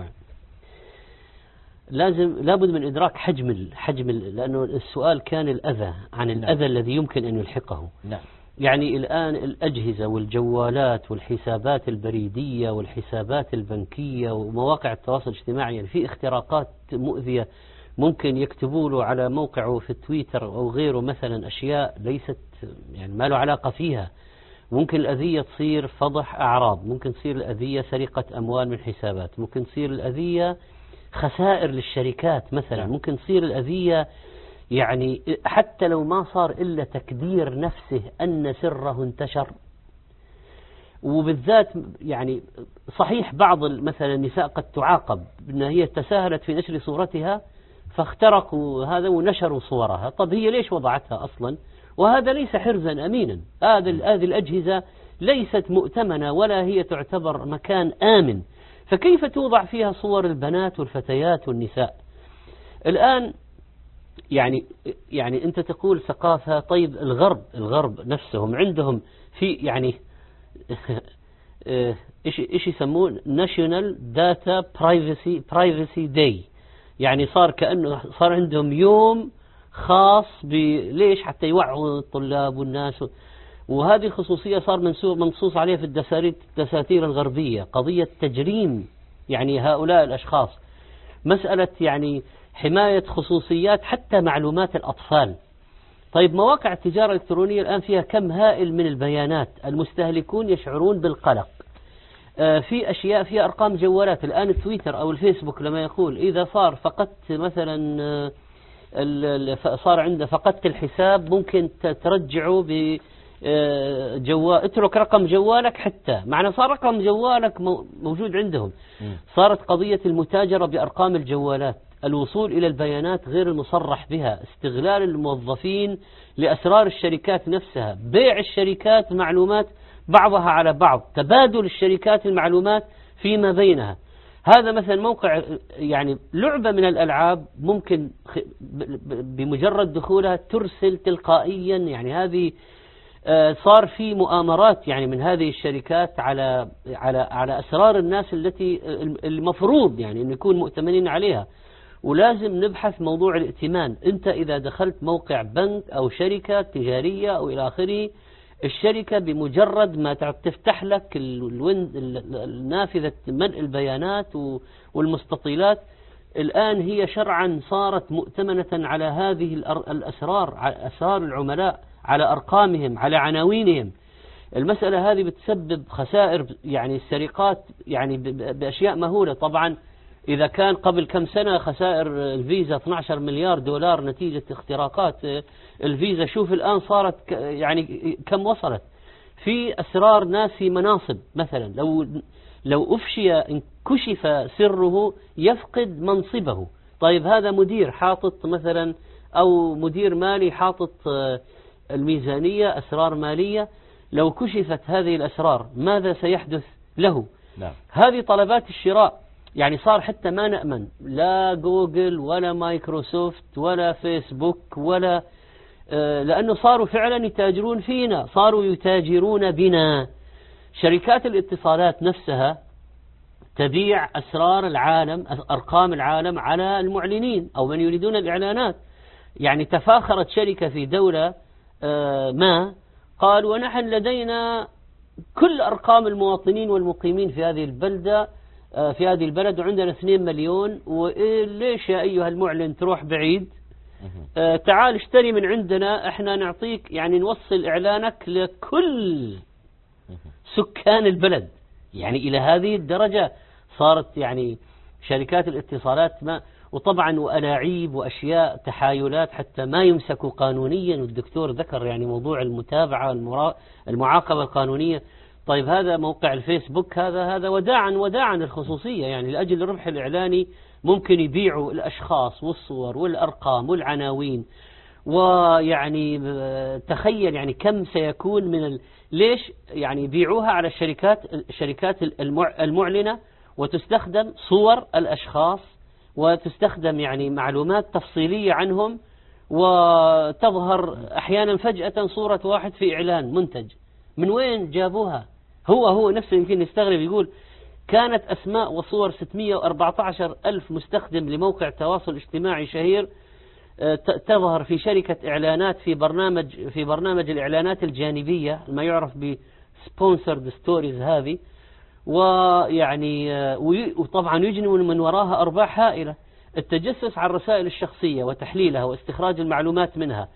لازم لابد من إدراك حجم حجم لأنه السؤال كان الأذى عن الأذى نعم. الذي يمكن أن يلحقه. نعم. يعني الآن الأجهزة والجوالات والحسابات البريدية والحسابات البنكية ومواقع التواصل الاجتماعي، يعني في اختراقات مؤذية، ممكن يكتبوا له على موقعه في تويتر أو غيره مثلا أشياء ليست يعني ما له علاقة فيها. ممكن الأذية تصير فضح أعراض، ممكن تصير الأذية سرقة أموال من حسابات، ممكن تصير الأذية خسائر للشركات مثلا، ممكن تصير الأذية يعني حتى لو ما صار إلا تكدير نفسه أن سره انتشر. وبالذات يعني صحيح بعض مثلا النساء قد تعاقب بأن هي تساهلت في نشر صورتها فاخترقوا هذا ونشروا صورها. طب هي ليش وضعتها أصلا؟ وهذا ليس حرزا أمينا، هذه الأجهزة ليست مؤتمنة ولا هي تعتبر مكان آمن، فكيف توضع فيها صور البنات والفتيات والنساء؟ الآن يعني يعني أنت تقول ثقافة، طيب الغرب الغرب نفسهم عندهم في يعني إيش إيش يسمون National Data Privacy Privacy Day، يعني صار كأنه صار عندهم يوم خاص بليش حتى يوعوا الطلاب والناس، وهذه الخصوصية صار منصوص عليها في الدساتير الغربية، قضية تجريم يعني هؤلاء الأشخاص، مسألة يعني حماية خصوصيات حتى معلومات الأطفال. طيب مواقع التجارة الإلكترونية الآن فيها كم هائل من البيانات، المستهلكون يشعرون بالقلق. آه في أشياء فيها أرقام جوالات، الآن تويتر أو الفيسبوك لما يقول إذا صار فقدت مثلا آه صار عنده فقدت الحساب ممكن ترجعه ب جوال، اترك رقم جوالك، حتى معنى صار رقم جوالك موجود عندهم. صارت قضية المتاجرة بأرقام الجوالات، الوصول إلى البيانات غير المصرح بها، استغلال الموظفين لأسرار الشركات نفسها، بيع الشركات معلومات بعضها على بعض، تبادل الشركات المعلومات فيما بينها. هذا مثلا موقع يعني لعبة من الألعاب ممكن بمجرد دخولها ترسل تلقائيا، يعني هذه صار في مؤامرات يعني من هذه الشركات على على على أسرار الناس التي المفروض يعني أن يكون مؤتمنين عليها. ولازم نبحث موضوع الائتمان. أنت إذا دخلت موقع بنك أو شركة تجارية أو إلى آخره، الشركة بمجرد ما تفتح لك النافذة منء البيانات والمستطيلات، الآن هي شرعا صارت مؤتمنة على هذه الأسرار، على أسرار العملاء، على أرقامهم، على عناوينهم. المسألة هذه بتسبب خسائر، يعني السرقات يعني بأشياء مهولة. طبعا إذا كان قبل كم سنة خسائر الفيزا اثني عشر مليار دولار نتيجة اختراقات الفيزا، شوف الآن صارت يعني كم وصلت. في أسرار ناس في مناصب مثلا، لو لو أفشي إن كشف سره يفقد منصبه. طيب هذا مدير حاطط مثلا أو مدير مالي حاطط الميزانية أسرار مالية، لو كشفت هذه الأسرار ماذا سيحدث له؟ نعم. هذه طلبات الشراء، يعني صار حتى ما نأمن لا جوجل ولا مايكروسوفت ولا فيسبوك ولا آه لأنه صاروا فعلا يتاجرون فينا، صاروا يتاجرون بنا. شركات الاتصالات نفسها تبيع أسرار العالم، أرقام العالم على المعلنين أو من يريدون الإعلانات. يعني تفاخرت شركة في دولة آه ما قال ونحن لدينا كل أرقام المواطنين والمقيمين في هذه البلدة في هذه البلد وعندنا اثنين مليون، وليش يا أيها المعلن تروح بعيد؟ تعال اشتري من عندنا، احنا نعطيك يعني نوصل إعلانك لكل سكان البلد. يعني إلى هذه الدرجة صارت يعني شركات الاتصالات ما، وطبعا وألاعيب وأشياء تحايلات حتى ما يمسكوا قانونيا. والدكتور ذكر يعني موضوع المتابعة المعاقبة القانونية. طيب هذا موقع الفيسبوك هذا هذا وداعا وداعا الخصوصية، يعني لأجل الربح الإعلاني ممكن يبيعوا الأشخاص والصور والأرقام والعناوين. ويعني تخيل يعني كم سيكون من ال... ليش يعني يبيعوها على الشركات الشركات المعلنة، وتستخدم صور الأشخاص وتستخدم يعني معلومات تفصيلية عنهم، وتظهر أحيانا فجأة صورة واحد في إعلان منتج. من وين جابوها؟ هو هو نفسه يمكن يستغرب، يقول كانت أسماء وصور ستمئة وأربعة عشر ألف مستخدم لموقع تواصل اجتماعي شهير تظهر في شركة إعلانات في برنامج في برنامج الإعلانات الجانبية ما يعرف ب sponsored stories هذه، ويعني وطبعا يجنون من وراها أرباح هائلة. التجسس على الرسائل الشخصية وتحليلها واستخراج المعلومات منها،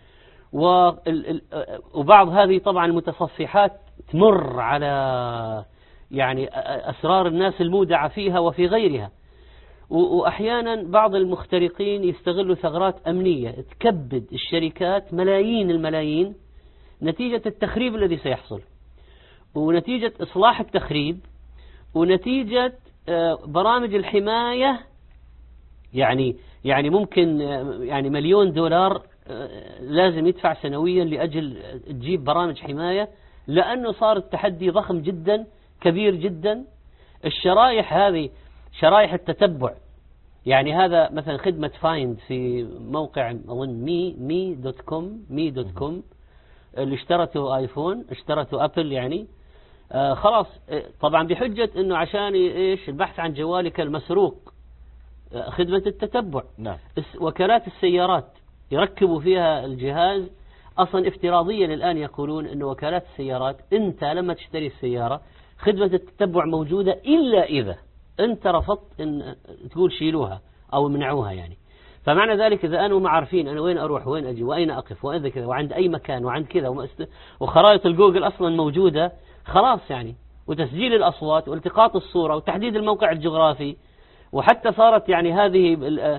وبعض هذه طبعا المتصفحات تمر على يعني أسرار الناس المودعة فيها وفي غيرها. وأحيانا بعض المخترقين يستغلوا ثغرات أمنية تكبد الشركات ملايين الملايين نتيجة التخريب الذي سيحصل، ونتيجة إصلاح التخريب، ونتيجة برامج الحماية. يعني يعني ممكن يعني مليون دولار لازم يدفع سنويا لأجل تجيب برامج حماية، لأنه صار التحدي ضخم جدا كبير جدا. الشرائح هذه شرائح التتبع، يعني هذا مثلا خدمة فايند في موقع أظن مي مي دوت كوم مي دوت كوم اللي اشترته آيفون اشترته أبل يعني آه خلاص آه طبعا بحجة انه عشان ايش البحث عن جوالك المسروق. آه خدمة التتبع. نعم. وكالات السيارات يركبوا فيها الجهاز اصلا افتراضيا الان يقولون انه وكالات السيارات انت لما تشتري السيارة خدمة التتبع موجودة الا اذا انت رفضت ان تقول شيلوها او منعوها يعني. فمعنى ذلك إذا أنا ما عارفين أنا وين أروح وين أجي وأين أقف وأين كذا وعند أي مكان وعند كذا وخرائط الجوجل أصلا موجودة خلاص يعني، وتسجيل الأصوات والتقاط الصورة وتحديد الموقع الجغرافي، وحتى صارت يعني هذه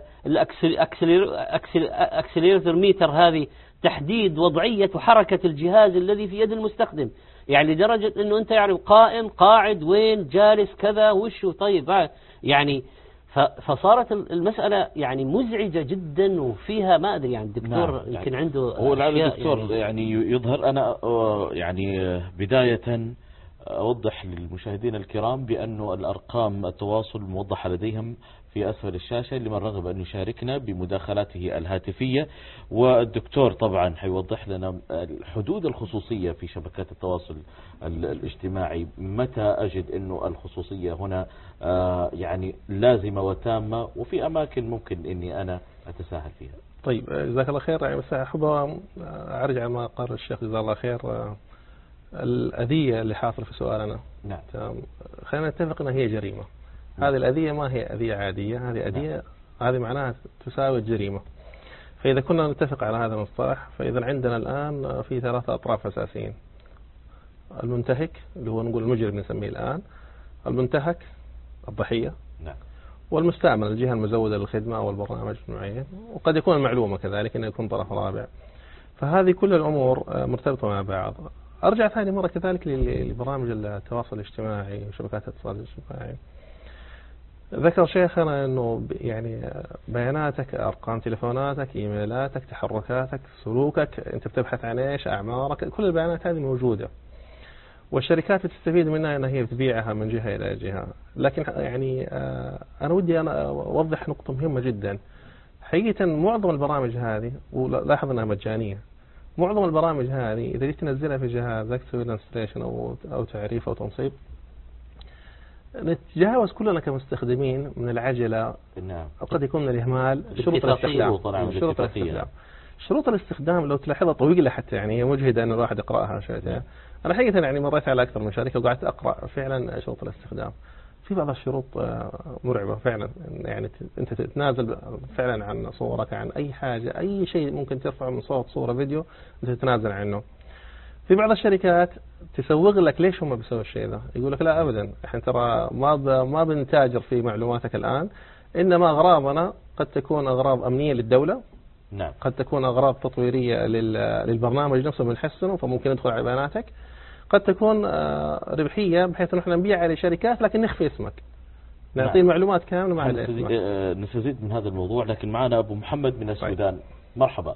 الأكسليرتر ميتر هذه تحديد وضعية وحركة الجهاز الذي في يد المستخدم، يعني لدرجة أنه أنت يعني قائم قاعد وين جالس كذا وشو طيب يعني. فصارت المسألة يعني مزعجة جدا وفيها ما أدري يعني الدكتور نعم يمكن يعني عنده هو الدكتور يعني, يعني يظهر أنا يعني بداية أوضح للمشاهدين الكرام بأنه الأرقام التواصل موضحة لديهم في أسفل الشاشة لمن رغب أن يشاركنا بمداخلاته الهاتفية، والدكتور طبعا حيوضح لنا حدود الخصوصية في شبكات التواصل الاجتماعي، متى أجد أنه الخصوصية هنا يعني لازمة وتامة وفي أماكن ممكن أني أنا أتساهل فيها. طيب جزاك الله خير. يعني بس أحب أرجع ما قال الشيخ جزاه الله خير، الأذية اللي حاصل في سؤالنا نعم. خلينا نتفق أنها هي جريمة. هذه الأذية ما هي أذية عادية، هذه أذية هذه معناها تساوي الجريمة. فإذا كنا نتفق على هذا المصطلح فإذا عندنا الآن في ثلاثة أطراف أساسيين: المنتهك اللي هو نقول المجرم نسميه الآن، المنتهك الضحية، نعم، والمستعمل الجهة المزودة للخدمة أو البرنامج المعين، وقد يكون المعلومة كذلك أنه يكون طرف رابع. فهذه كل الأمور مرتبطة مع بعض. أرجع ثاني مرة كذلك لبرامج التواصل الاجتماعي وشبكات الاتصال الاجتماعي. ذكر شيخنا أنه يعني بياناتك، أرقام تلفوناتك، إيميلاتك، تحركاتك، سلوكك، أنت بتبحث عن إيش، أعمارك، كل البيانات هذه موجودة، والشركات بتستفيد منها أنها هي بتبيعها من جهة إلى جهة. لكن يعني أنا ودي أنا أوضح نقطة مهمة جدا. حقيقة معظم البرامج هذه، ولاحظ أنها مجانية، معظم البرامج هذه إذا جيت تنزلها في جهازك تسوي لها انستليشن أو أو تعريف أو تنصيب، نتجاوز كلنا كمستخدمين من العجلة. نعم. قد يكون من الإهمال. شروط الاستخدام شروط الاستخدام شروط الاستخدام لو تلاحظها طويلة حتى يعني هي مجهدة أن الواحد يقرأها شوية. أنا حقيقة يعني مريت على أكثر من شركة وقعدت أقرأ فعلا شروط الاستخدام. في بعض الشروط مرعبة فعلا، يعني أنت تتنازل فعلا عن صورك، عن أي حاجة، أي شيء ممكن ترفع من صوت صورة فيديو أنت تتنازل عنه. في بعض الشركات تسوق لك ليش هم بيسووا الشيء ذا، يقول لك لا أبدا إحنا ترى ما ما بنتاجر في معلوماتك الآن، إنما أغراضنا قد تكون أغراض أمنية للدولة، نعم. قد تكون أغراض تطويرية للبرنامج نفسه بنحسنه فممكن ندخل على بياناتك، قد تكون ربحية بحيث نحن نبيعها لشركات لكن نخفي اسمك، نعطيه نعم. معلومات كاملة مع اسمك. نستزيد من هذا الموضوع، لكن معنا أبو محمد من السودان. مرحبا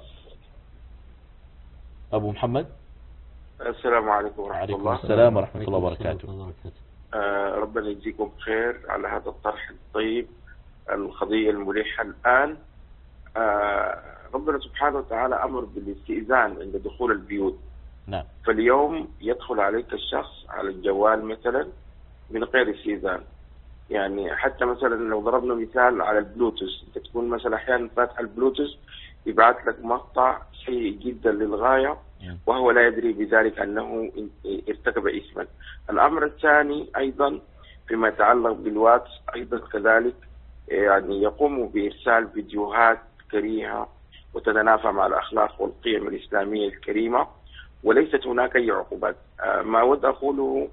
أبو محمد. السلام عليكم ورحمة عليكم الله. السلام ورحمة الله وبركاته. آه ربنا يجزيكم بخير على هذا الطرح الطيب، القضية الملحة الآن. آه ربنا سبحانه وتعالى أمر بالاستئذان عند دخول البيوت. نعم. فاليوم يدخل عليك الشخص على الجوال مثلا من غير استئذان، يعني حتى مثلا لو ضربنا مثال على البلوتوث، انت تكون مثلا احيانا فاتح البلوتوث يبعث لك مقطع سيء جدا للغاية وهو لا يدري بذلك أنه ارتكب إثما. الأمر الثاني أيضا فيما يتعلق بالواتس أيضا كذلك، يعني يقوم بإرسال فيديوهات كريهة وتتنافى مع الأخلاق والقيم الإسلامية الكريمة، وليست هناك أي عقوبات. ما ود أقوله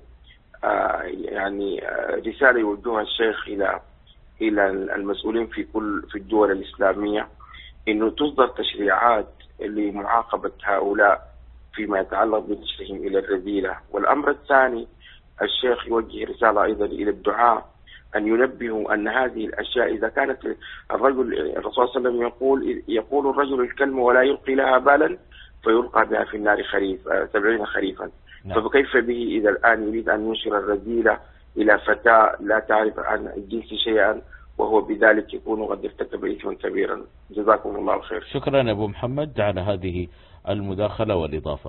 يعني رسالة يوجهها الشيخ إلى إلى المسؤولين في كل في الدول الإسلامية، إنه تصدر تشريعات لمعاقبة هؤلاء فيما يتعلق بنشرهم إلى الرذيلة. والأمر الثاني الشيخ يوجه رسالة أيضا إلى الدعاء أن ينبهوا أن هذه الأشياء إذا كانت الرجل الرسول صلى الله عليه وسلم يقول يقول الرجل الكلمة ولا يلقي لها بالا فيلقى بها في النار خريف سبعين خريفا. نعم. فكيف به إذا الآن يريد أن ينشر الرذيلة إلى فتاة لا تعرف عن الجنس شيئا وهو بذلك يكون قد ارتكب إثما كبيرا. جزاكم الله خير. شكرا أبو محمد على هذه المداخلة والإضافة.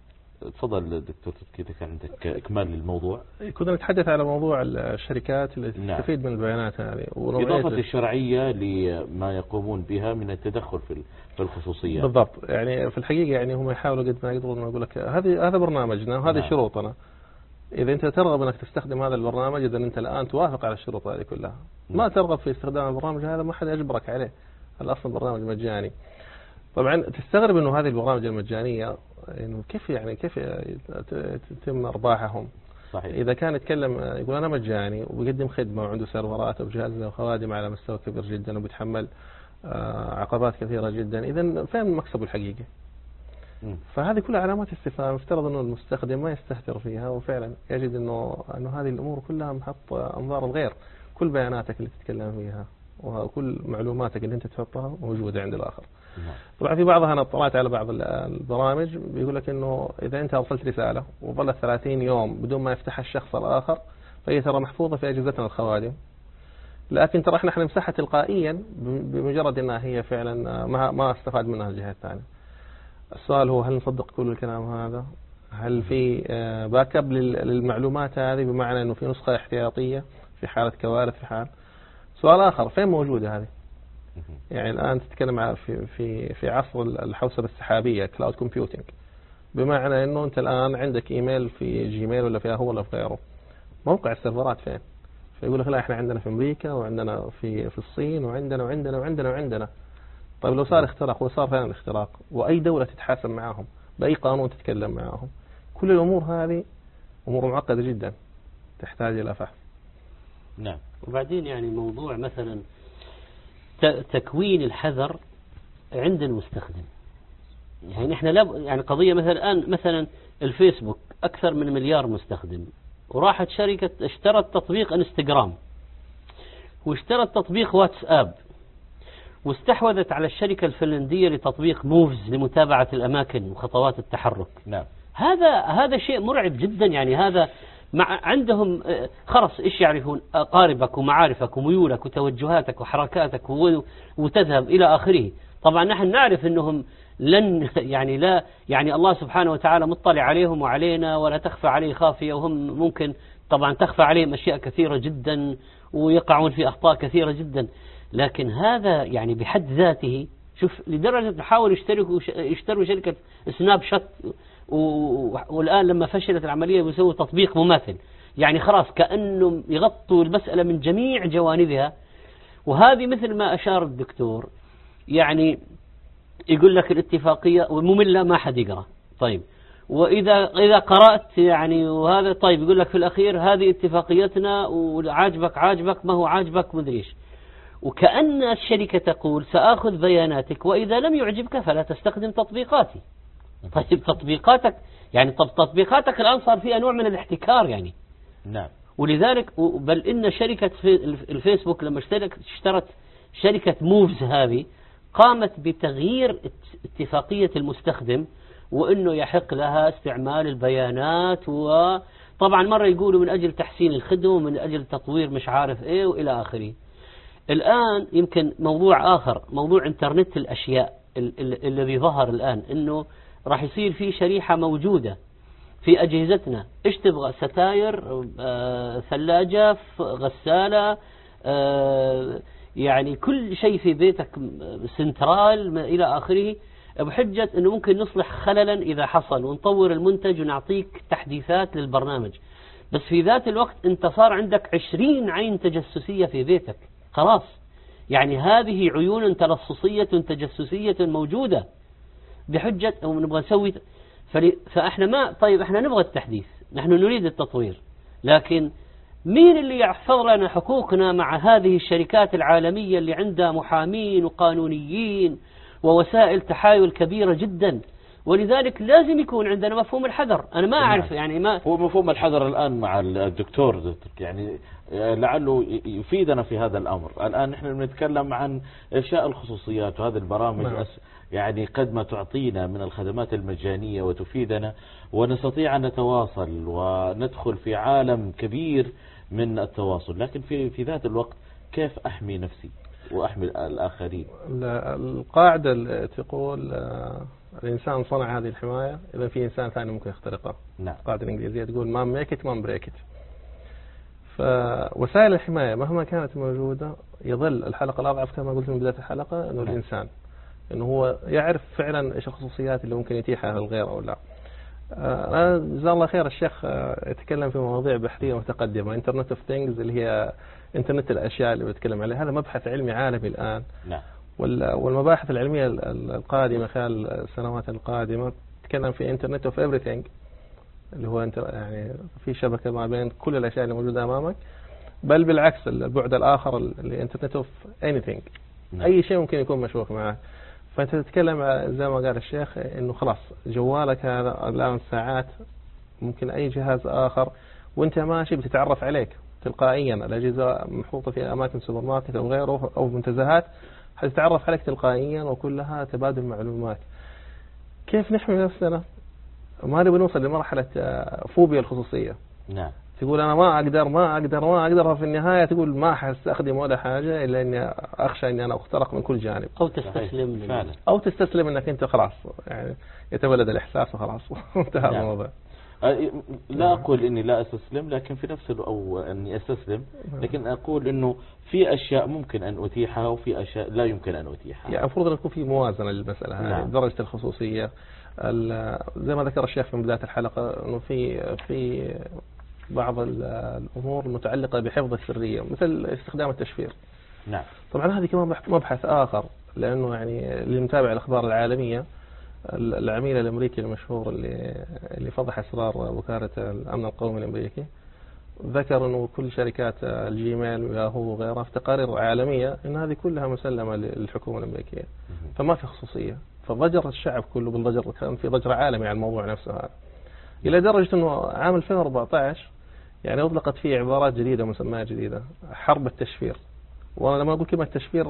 تفضل دكتور، كذا كان عندك إكمال للموضوع. كنا نتحدث على موضوع الشركات اللي نعم. تستفيد من البيانات هذه، إضافة الشرعية لما يقومون بها من التدخل في في الخصوصية. بالضبط، يعني في الحقيقة يعني هم يحاولوا قد ما يقدرون يقول لك هذه هذا برنامجنا وهذه نعم. شروطنا، إذا أنت ترغب أنك تستخدم هذا البرنامج، إذا أنت الآن توافق على الشروط هذه كلها، نعم. ما ترغب في استخدام البرنامج هذا ما حد يجبرك عليه، الأصل برنامج مجاني. طبعا تستغرب إنه هذه البرامج المجانية إنه كيف يعني كيف تتم أرباحهم. صحيح. إذا كان يتكلم يقول أنا مجاني وبيقدم خدمة وعنده سيرفرات وجهاز وخوادم على مستوى كبير جدا وبيتحمل عقبات كثيرة جدا، إذا فين مكسبه الحقيقي؟ م. فهذه كلها علامات استفهام، يفترض إنه المستخدم ما يستهتر فيها، وفعلا يجد إنه إنه هذه الأمور كلها محط أنظار الغير، كل بياناتك اللي تتكلم فيها وكل معلوماتك اللي أنت تحطها موجودة عند الآخر. طبعا في بعضها أنا اطلعت على بعض البرامج بيقول لك إنه إذا أنت أرسلت رسالة وظلت ثلاثين يوم بدون ما يفتحها الشخص الآخر فهي ترى محفوظة في أجهزتنا الخوادم، لكن ترى احنا نمسحها تلقائيا بمجرد أنها هي فعلا ما ما استفاد منها الجهة الثانية. السؤال هو هل نصدق كل الكلام هذا؟ هل في باك اب للمعلومات هذه بمعنى إنه في نسخة احتياطية في حالة كوارث في حال؟ سؤال آخر، فين موجودة هذه؟ يعني الآن تتكلم في في في عصر الحوسبة السحابية كلاود كومبيوتينج، بمعنى إنه أنت الآن عندك إيميل في جيميل ولا في ياهو ولا في غيره، موقع السيرفرات فين؟ فيقول لك لا إحنا عندنا في أمريكا وعندنا في في الصين وعندنا وعندنا وعندنا وعندنا. طيب لو صار اختراق، وصار فين الاختراق؟ وأي دولة تتحاسب معهم؟ بأي قانون تتكلم معهم؟ كل الأمور هذه أمور معقدة جدا تحتاج إلى فحص. نعم. وبعدين يعني موضوع مثلا تكوين الحذر عند المستخدم، يعني احنا لا يعني قضية مثلا الآن مثلا الفيسبوك أكثر من مليار مستخدم، وراحت شركة اشترت تطبيق انستغرام واشترت تطبيق واتساب واستحوذت على الشركة الفنلندية لتطبيق موفز لمتابعة الأماكن وخطوات التحرك. نعم. هذا هذا شيء مرعب جدا، يعني هذا مع عندهم خرص إيش يعرفون أقاربك ومعارفك وميولك وتوجهاتك وحركاتك وتذهب إلى آخره. طبعا نحن نعرف أنهم لن يعني لا يعني الله سبحانه وتعالى مطلع عليهم وعلينا ولا تخفى عليه خافية، وهم ممكن طبعا تخفى عليهم أشياء كثيرة جدا ويقعون في أخطاء كثيرة جدا، لكن هذا يعني بحد ذاته شوف لدرجة حاول يشتركوا يشتروا شركة سناب شات، والآن لما فشلت العملية بيسووا تطبيق مماثل. يعني خلاص كأنه يغطوا المسألة من جميع جوانبها. وهذه مثل ما أشار الدكتور، يعني يقول لك الاتفاقية ومملة ما حد يقرأ. طيب وإذا إذا قرأت يعني وهذا طيب يقول لك في الأخير هذه اتفاقيتنا وعاجبك عاجبك ما هو عاجبك مدري إيش. وكأن الشركة تقول سآخذ بياناتك وإذا لم يعجبك فلا تستخدم تطبيقاتي. طيب تطبيقاتك يعني طب تطبيقاتك الآن صار فيها نوع من الاحتكار يعني. نعم. ولذلك بل إن شركة الفيسبوك لما اشترت شركة موفز هذه قامت بتغيير اتفاقية المستخدم وإنه يحق لها استعمال البيانات، وطبعا مرة يقولوا من أجل تحسين الخدمة ومن أجل تطوير مش عارف إيه وإلى آخره. الآن يمكن موضوع آخر، موضوع إنترنت الأشياء الذي ظهر الآن، إنه راح يصير في شريحة موجودة في أجهزتنا. إيش تبغى؟ ستاير، آه، ثلاجة، غسالة، آه، يعني كل شيء في بيتك، سنترال إلى آخره، بحجة أنه ممكن نصلح خللا إذا حصل ونطور المنتج ونعطيك تحديثات للبرنامج. بس في ذات الوقت أنت صار عندك عشرين عين تجسسية في بيتك خلاص. يعني هذه عيون تلصصية تجسسية موجودة بحجة أو نبغى نسوي. فإحنا ما طيب إحنا نبغى التحديث، نحن نريد التطوير، لكن مين اللي يحفظ لنا حقوقنا مع هذه الشركات العالمية اللي عندها محامين وقانونيين ووسائل تحايل كبيرة جدا؟ ولذلك لازم يكون عندنا مفهوم الحذر. أنا ما أعرف يعني ما هو مفهوم الحذر الآن مع الدكتور دكتور يعني لعله يفيدنا في هذا الأمر. الآن نحن بنتكلم عن إفشاء الخصوصيات، وهذه البرامج نعم. يعني قد ما تعطينا من الخدمات المجانية وتفيدنا، ونستطيع أن نتواصل وندخل في عالم كبير من التواصل، لكن في في ذات الوقت كيف أحمي نفسي وأحمي الآخرين؟ القاعدة اللي تقول الإنسان صنع هذه الحماية إذا في إنسان ثاني ممكن يخترقها. نعم. القاعدة الإنجليزية تقول ما ميكت ما بريكت. فوسائل الحماية مهما كانت موجودة يظل الحلقة الأضعف كما قلت من بداية الحلقة إنه الإنسان إنه هو يعرف فعلا إيش الخصوصيات اللي ممكن يتيحها للغير أو لا. أنا جزاه الله خير الشيخ يتكلم في مواضيع بحثية متقدمة، انترنت اوف ثينجز اللي هي انترنت الأشياء اللي بتكلم عليها. هذا مبحث علمي عالمي الآن. نعم. والمباحث العلمية القادمة خلال السنوات القادمة تتكلم في انترنت اوف everything اللي هو انت يعني في شبكة ما بين كل الأشياء اللي موجودة أمامك، بل بالعكس البعد الآخر اللي انترنت اوف anything. نعم. أي شيء ممكن يكون مشبوك معك. فأنت تتكلم زي ما قال الشيخ إنه خلاص جوالك هذا الآن ساعات ممكن أي جهاز آخر وأنت ماشي بتتعرف عليك تلقائيا. الأجهزة محطوطة في أماكن سوبر ماركت أو غيره أو منتزهات هتتعرف عليك تلقائيا وكلها تبادل معلومات. كيف نحمي نفسنا؟ ما نبي نوصل لمرحلة فوبيا الخصوصية. نعم. تقول أنا ما أقدر ما أقدر ما أقدر، في النهاية تقول ما حستخدم ولا حاجة إلا إني أخشى إني أنا أخترق من كل جانب. أو تستسلم فعلا. أو تستسلم إنك أنت خلاص يعني يتولد الإحساس وخلاص انتهى نعم. الموضوع. لا أقول إني لا أستسلم، لكن في نفس الوقت أو أني أستسلم، لكن أقول إنه في أشياء ممكن أن أتيحها وفي أشياء لا يمكن أن أتيحها. يعني المفروض أن يكون في موازنة للمسألة هذه. نعم. درجة الخصوصية زي ما ذكر الشيخ في بداية الحلقة إنه في في بعض الأمور المتعلقة بحفظ السرية مثل استخدام التشفير. نعم. طبعا هذه كمان مبحث آخر، لأنه يعني اللي متابع الأخبار العالمية العميل الأمريكي المشهور اللي اللي فضح أسرار وكالة الأمن القومي الأمريكي ذكر إنه كل شركات الجيميل وياهو وغيرها في تقارير عالمية إن هذه كلها مسلمة للحكومة الأمريكية، فما في خصوصية. فضجر الشعب كله بالضجر، كان في ضجر عالمي على الموضوع نفسه هذا، إلى درجة إنه عام ألفين وأربعة عشر يعني أطلقت فيه عبارات جديدة ومسميات جديدة، حرب التشفير. وأنا لما أقول كلمة تشفير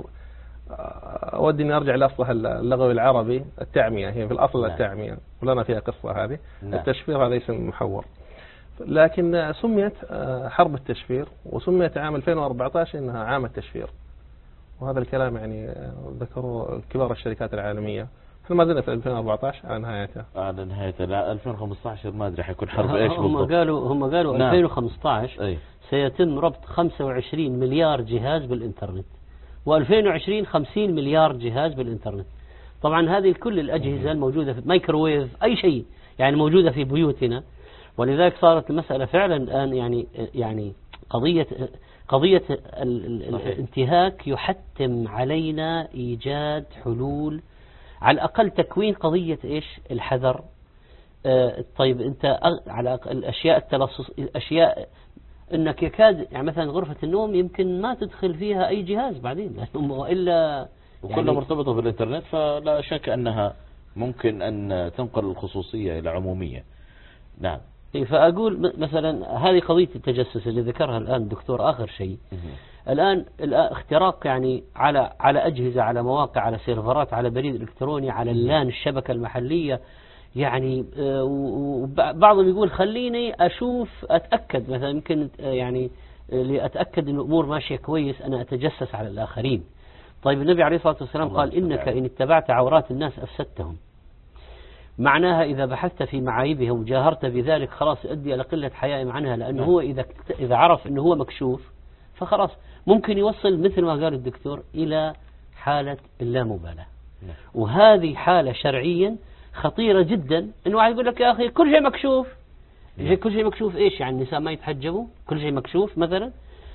أود أن أرجع لأصلها اللغوي العربي التعمية، هي في الأصل نعم. التعمية، ولنا فيها قصة هذه. نعم. التشفير هذا اسم محور، لكن سميت حرب التشفير وسميت عام ألفين وأربعة عشر إنها عام التشفير. وهذا الكلام يعني ذكروا كبار الشركات العالمية. احنا ما زلنا في ألفين وأربعة عشر على نهايتها. على نهايتها لا ألفين وخمسة عشر ما أدري حيكون حرب إيش بالضبط. هم قالوا هم قالوا نعم. ألفين وخمسة عشر أي. سيتم ربط خمسة وعشرين مليار جهاز بالإنترنت، وألفين وعشرين خمسين مليار جهاز بالإنترنت. طبعا هذه كل الأجهزة الموجودة في مايكروويف أي شيء يعني موجودة في بيوتنا، ولذلك صارت المسألة فعلا الآن يعني يعني قضية قضية الانتهاك يحتم علينا إيجاد حلول، على الأقل تكوين قضية إيش الحذر. آه طيب أنت على الأشياء التلصص، الأشياء أنك يكاد يعني مثلا غرفة النوم يمكن ما تدخل فيها أي جهاز بعدين إلا وكلها يعني مرتبطة بالإنترنت، فلا شك أنها ممكن أن تنقل الخصوصية إلى عمومية. نعم. فأقول مثلا هذه قضية التجسس اللي ذكرها الآن الدكتور آخر شيء. الآن اختراق يعني على على أجهزة، على مواقع، على سيرفرات، على بريد إلكتروني، على اللان الشبكة المحلية. يعني وبعضهم يقول خليني أشوف أتأكد مثلا يمكن يعني لأتأكد أن الأمور ماشية كويس أنا أتجسس على الآخرين. طيب النبي عليه الصلاة والسلام قال إنك إن اتبعت عورات الناس أفسدتهم. معناها إذا بحثت في معايبهم وجاهرت بذلك خلاص أدي إلى قلة حيائهم عنها، لأنه هو إذا إذا عرف أنه هو مكشوف فخلاص ممكن يوصل مثل ما قال الدكتور إلى حالة اللامبالاة. وهذه حالة شرعيا خطيرة جدا. إنه واحد يقول لك يا أخي كل شيء مكشوف. كل شيء مكشوف إيش يعني؟ النساء ما يتحجبوا؟ كل شيء مكشوف مثلا؟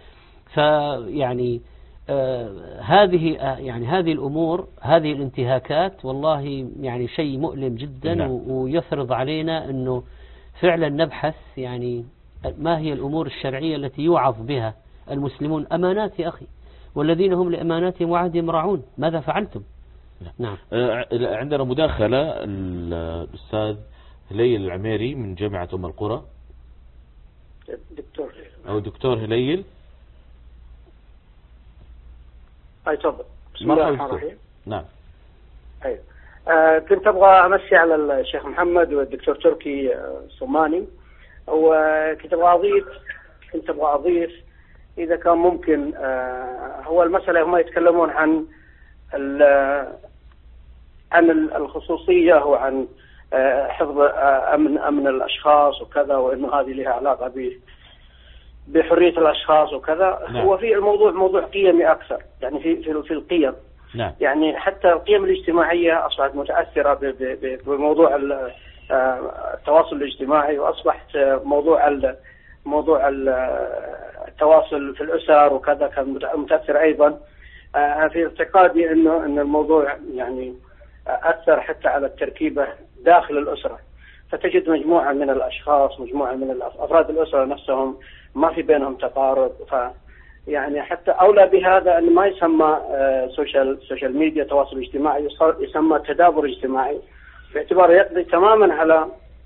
فيعني آه هذه آه يعني هذه الأمور، هذه الانتهاكات والله يعني شيء مؤلم جدا. نعم. ويفرض علينا أنه فعلا نبحث يعني ما هي الأمور الشرعية التي يوعظ بها المسلمون. أمانات يا أخي، والذين هم لأماناتهم وعهدهم راعون، ماذا فعلتم؟ نعم. آه عندنا مداخلة الأستاذ هليل العميري من جامعة أم القرى. دكتور أو دكتور هليل. أي تفضل. بسم الله الرحمن الرحيم. نعم. أي آه كنت أبغى أمسي على الشيخ محمد والدكتور تركي آه صماني، وكنت أبغى أضيف كنت أبغى أضيف إذا كان ممكن. آه هو المسألة هم يتكلمون عن عن الخصوصية وعن آه حفظ آه أمن أمن الأشخاص وكذا، وإنه هذه لها علاقة ب بحرية الأشخاص وكذا. نعم. هو في الموضوع موضوع قيمي أكثر، يعني في في, في القيم. نعم. يعني حتى القيم الاجتماعية أصبحت متأثرة بموضوع التواصل الاجتماعي، وأصبحت موضوع موضوع التواصل في الأسر وكذا كان متأثر أيضا. في اعتقادي إنه إن الموضوع يعني أثر حتى على التركيبة داخل الأسرة، فتجد مجموعة من الأشخاص، مجموعة من أفراد الأسرة نفسهم ما في بينهم تقارب. ف يعني حتى أولى بهذا أن ما يسمى سوشيال سوشيال ميديا تواصل اجتماعي، يسمى تدابر اجتماعي، باعتباره يقضي تماما على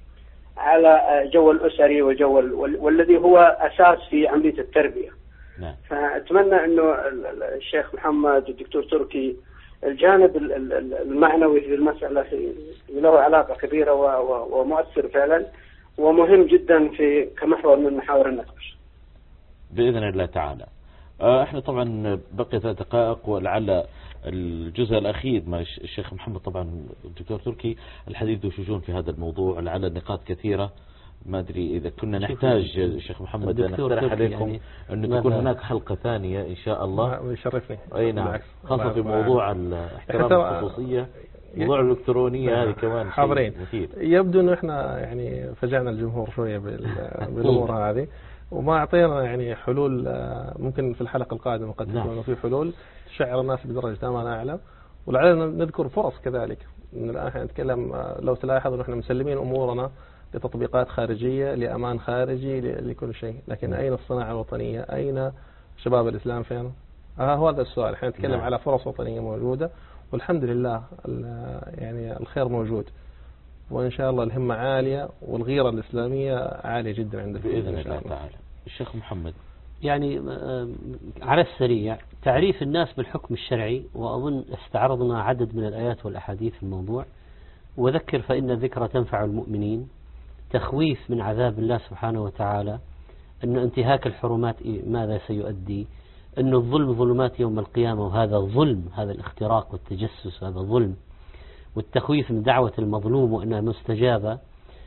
على جو الأسري وجو والذي هو أساس في عملية التربية. نعم. فأتمنى أنه الشيخ محمد والدكتور تركي الجانب المعنوي في المسألة له علاقة كبيرة ومؤثر فعلا ومهم جدا في كمحور من محاور النقاش بإذن الله تعالى. احنا طبعا بقي ثلاث دقائق، ولعل الجزء الأخير مع الشيخ محمد طبعا الدكتور تركي الحديث وشجون في هذا الموضوع، لعل النقاط كثيرة. ما أدري إذا كنا نحتاج الشيخ محمد أن نقترح عليكم يعني أنه تكون هناك حلقة ثانية إن شاء الله. يشرفني. أي نعم، خاصة في موضوع الاحترام الخصوصية، موضوع الإلكترونية هذه كمان حاضرين. يبدو أنه إحنا يعني فجعنا الجمهور شوية بالأمور هذه، وما أعطينا يعني حلول. ممكن في الحلقة القادمة قد تكون في حلول تشعر الناس بدرجة ما أنا أعلم، ولعلنا نذكر فرص كذلك. من الآن احنا نتكلم، لو تلاحظوا نحن مسلمين أمورنا لتطبيقات خارجية، لأمان خارجي، لكل شيء، لكن أين الصناعة الوطنية؟ أين شباب الإسلام فين؟ آه هذا السؤال. احنا نتكلم نعم. على فرص وطنية موجودة، والحمد لله يعني الخير موجود، وإن شاء الله الهمة عالية والغيرة الإسلامية عالية جدا عند بإذن الله تعالى. الشيخ محمد، يعني على السريع تعريف الناس بالحكم الشرعي، وأظن استعرضنا عدد من الآيات والأحاديث في الموضوع. وذكر فإن الذكر تنفع المؤمنين، تخويف من عذاب الله سبحانه وتعالى، أن انتهاك الحرمات ماذا سيؤدي، أن الظلم ظلمات يوم القيامة، وهذا ظلم، هذا الاختراق والتجسس هذا ظلم، والتخويف من دعوة المظلوم وأنها مستجابة.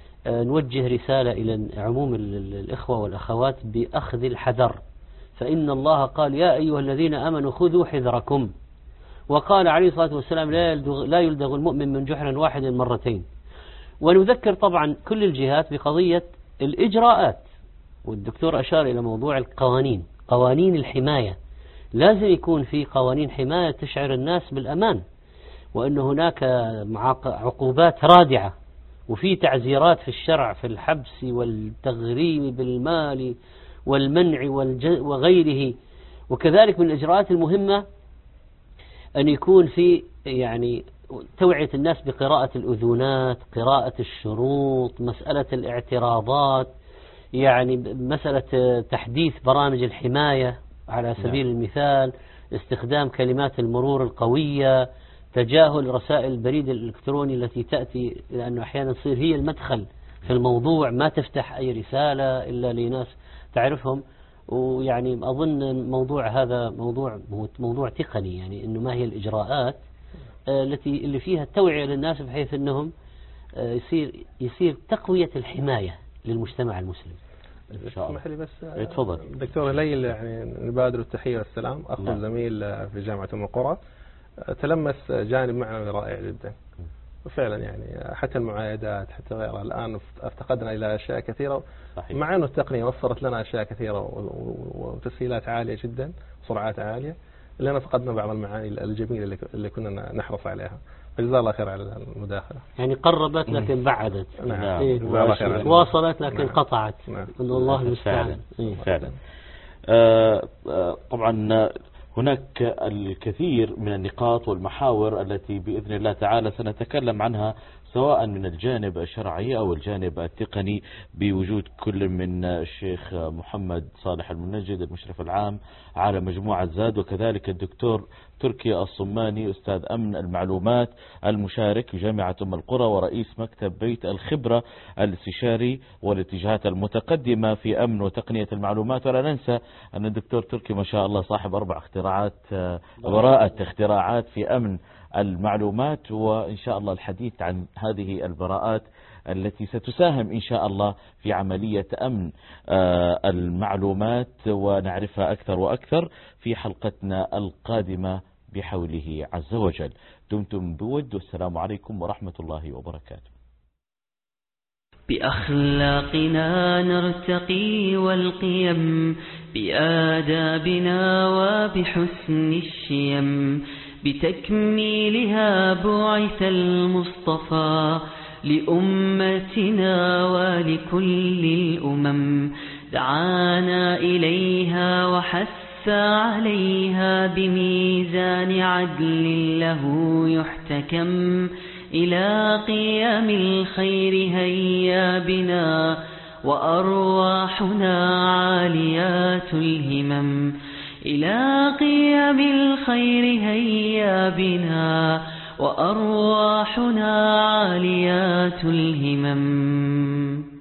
نوجه رسالة إلى عموم الإخوة والأخوات بأخذ الحذر، فإن الله قال يا أيها الذين آمنوا خذوا حذركم، وقال عليه الصلاة والسلام لا يلدغ المؤمن من جحر واحد مرتين. ونذكر طبعا كل الجهات بقضية الإجراءات، والدكتور أشار إلى موضوع القوانين، قوانين الحماية، لازم يكون في قوانين حماية تشعر الناس بالأمان، وأن هناك عقوبات رادعة، وفي تعزيرات في الشرع في الحبس والتغريم بالمال والمنع وغيره. وكذلك من الإجراءات المهمة أن يكون في يعني توعية الناس بقراءة الأذونات، قراءة الشروط، مسألة الاعتراضات، يعني مسألة تحديث برامج الحماية على سبيل المثال، استخدام كلمات المرور القوية، تجاهل رسائل البريد الإلكتروني التي تأتي، لأنه أحيانا تصير هي المدخل في الموضوع، ما تفتح أي رسالة إلا لناس تعرفهم. ويعني أظن الموضوع هذا موضوع موضوع تقني، يعني إنه ما هي الإجراءات التي اللي فيها التوعية للناس بحيث أنهم يصير يصير تقوية الحماية للمجتمع المسلم. إن شاء الله. بس اتفضل دكتور ليل، يعني نبادر التحية والسلام. أخو نعم. زميل في جامعة أم القرى تلمس جانب معنوي رائع جدا، وفعلا يعني حتى المعايدات حتى غيرها الآن افتقدنا إلى أشياء كثيرة، صحيح. مع أن التقنية وفرت لنا أشياء كثيرة وتسهيلات عالية جدا، سرعات عالية، لأن فقدنا بعض المعاني الجميلة اللي كنا نحرص عليها. فجزاه الله خير على المداخلة. يعني قربت لكن بعدت، نعم. إيه. واصلت لكن نعم. قطعت. نعم. الله المستعان. فعلا. آه طبعا هناك الكثير من النقاط والمحاور التي بإذن الله تعالى سنتكلم عنها، سواء من الجانب الشرعي أو الجانب التقني، بوجود كل من الشيخ محمد صالح المنجد المشرف العام على مجموعة زاد، وكذلك الدكتور تركي الصماني أستاذ أمن المعلومات المشارك في جامعة أم القرى ورئيس مكتب بيت الخبرة الاستشاري والاتجاهات المتقدمة في أمن وتقنية المعلومات. ولا ننسى أن الدكتور تركي ما شاء الله صاحب أربع اختراعات، براءة اختراعات في أمن المعلومات، وإن شاء الله الحديث عن هذه البراءات التي ستساهم إن شاء الله في عملية أمن المعلومات ونعرفها أكثر وأكثر في حلقتنا القادمة بحوله عز وجل. دمتم بود، والسلام عليكم ورحمة الله وبركاته. بأخلاقنا نرتقي والقيم، بآدابنا وبحسن الشيم، بتكميلها بعث المصطفى لأمتنا ولكل الأمم، دعانا إليها وحث عليها بميزان عدل له يحتكم، إلى قيام الخير هيا بنا وأرواحنا عاليات الهمم، إلى قيام الخير هيا بنا وأرواحنا عاليات الهمم.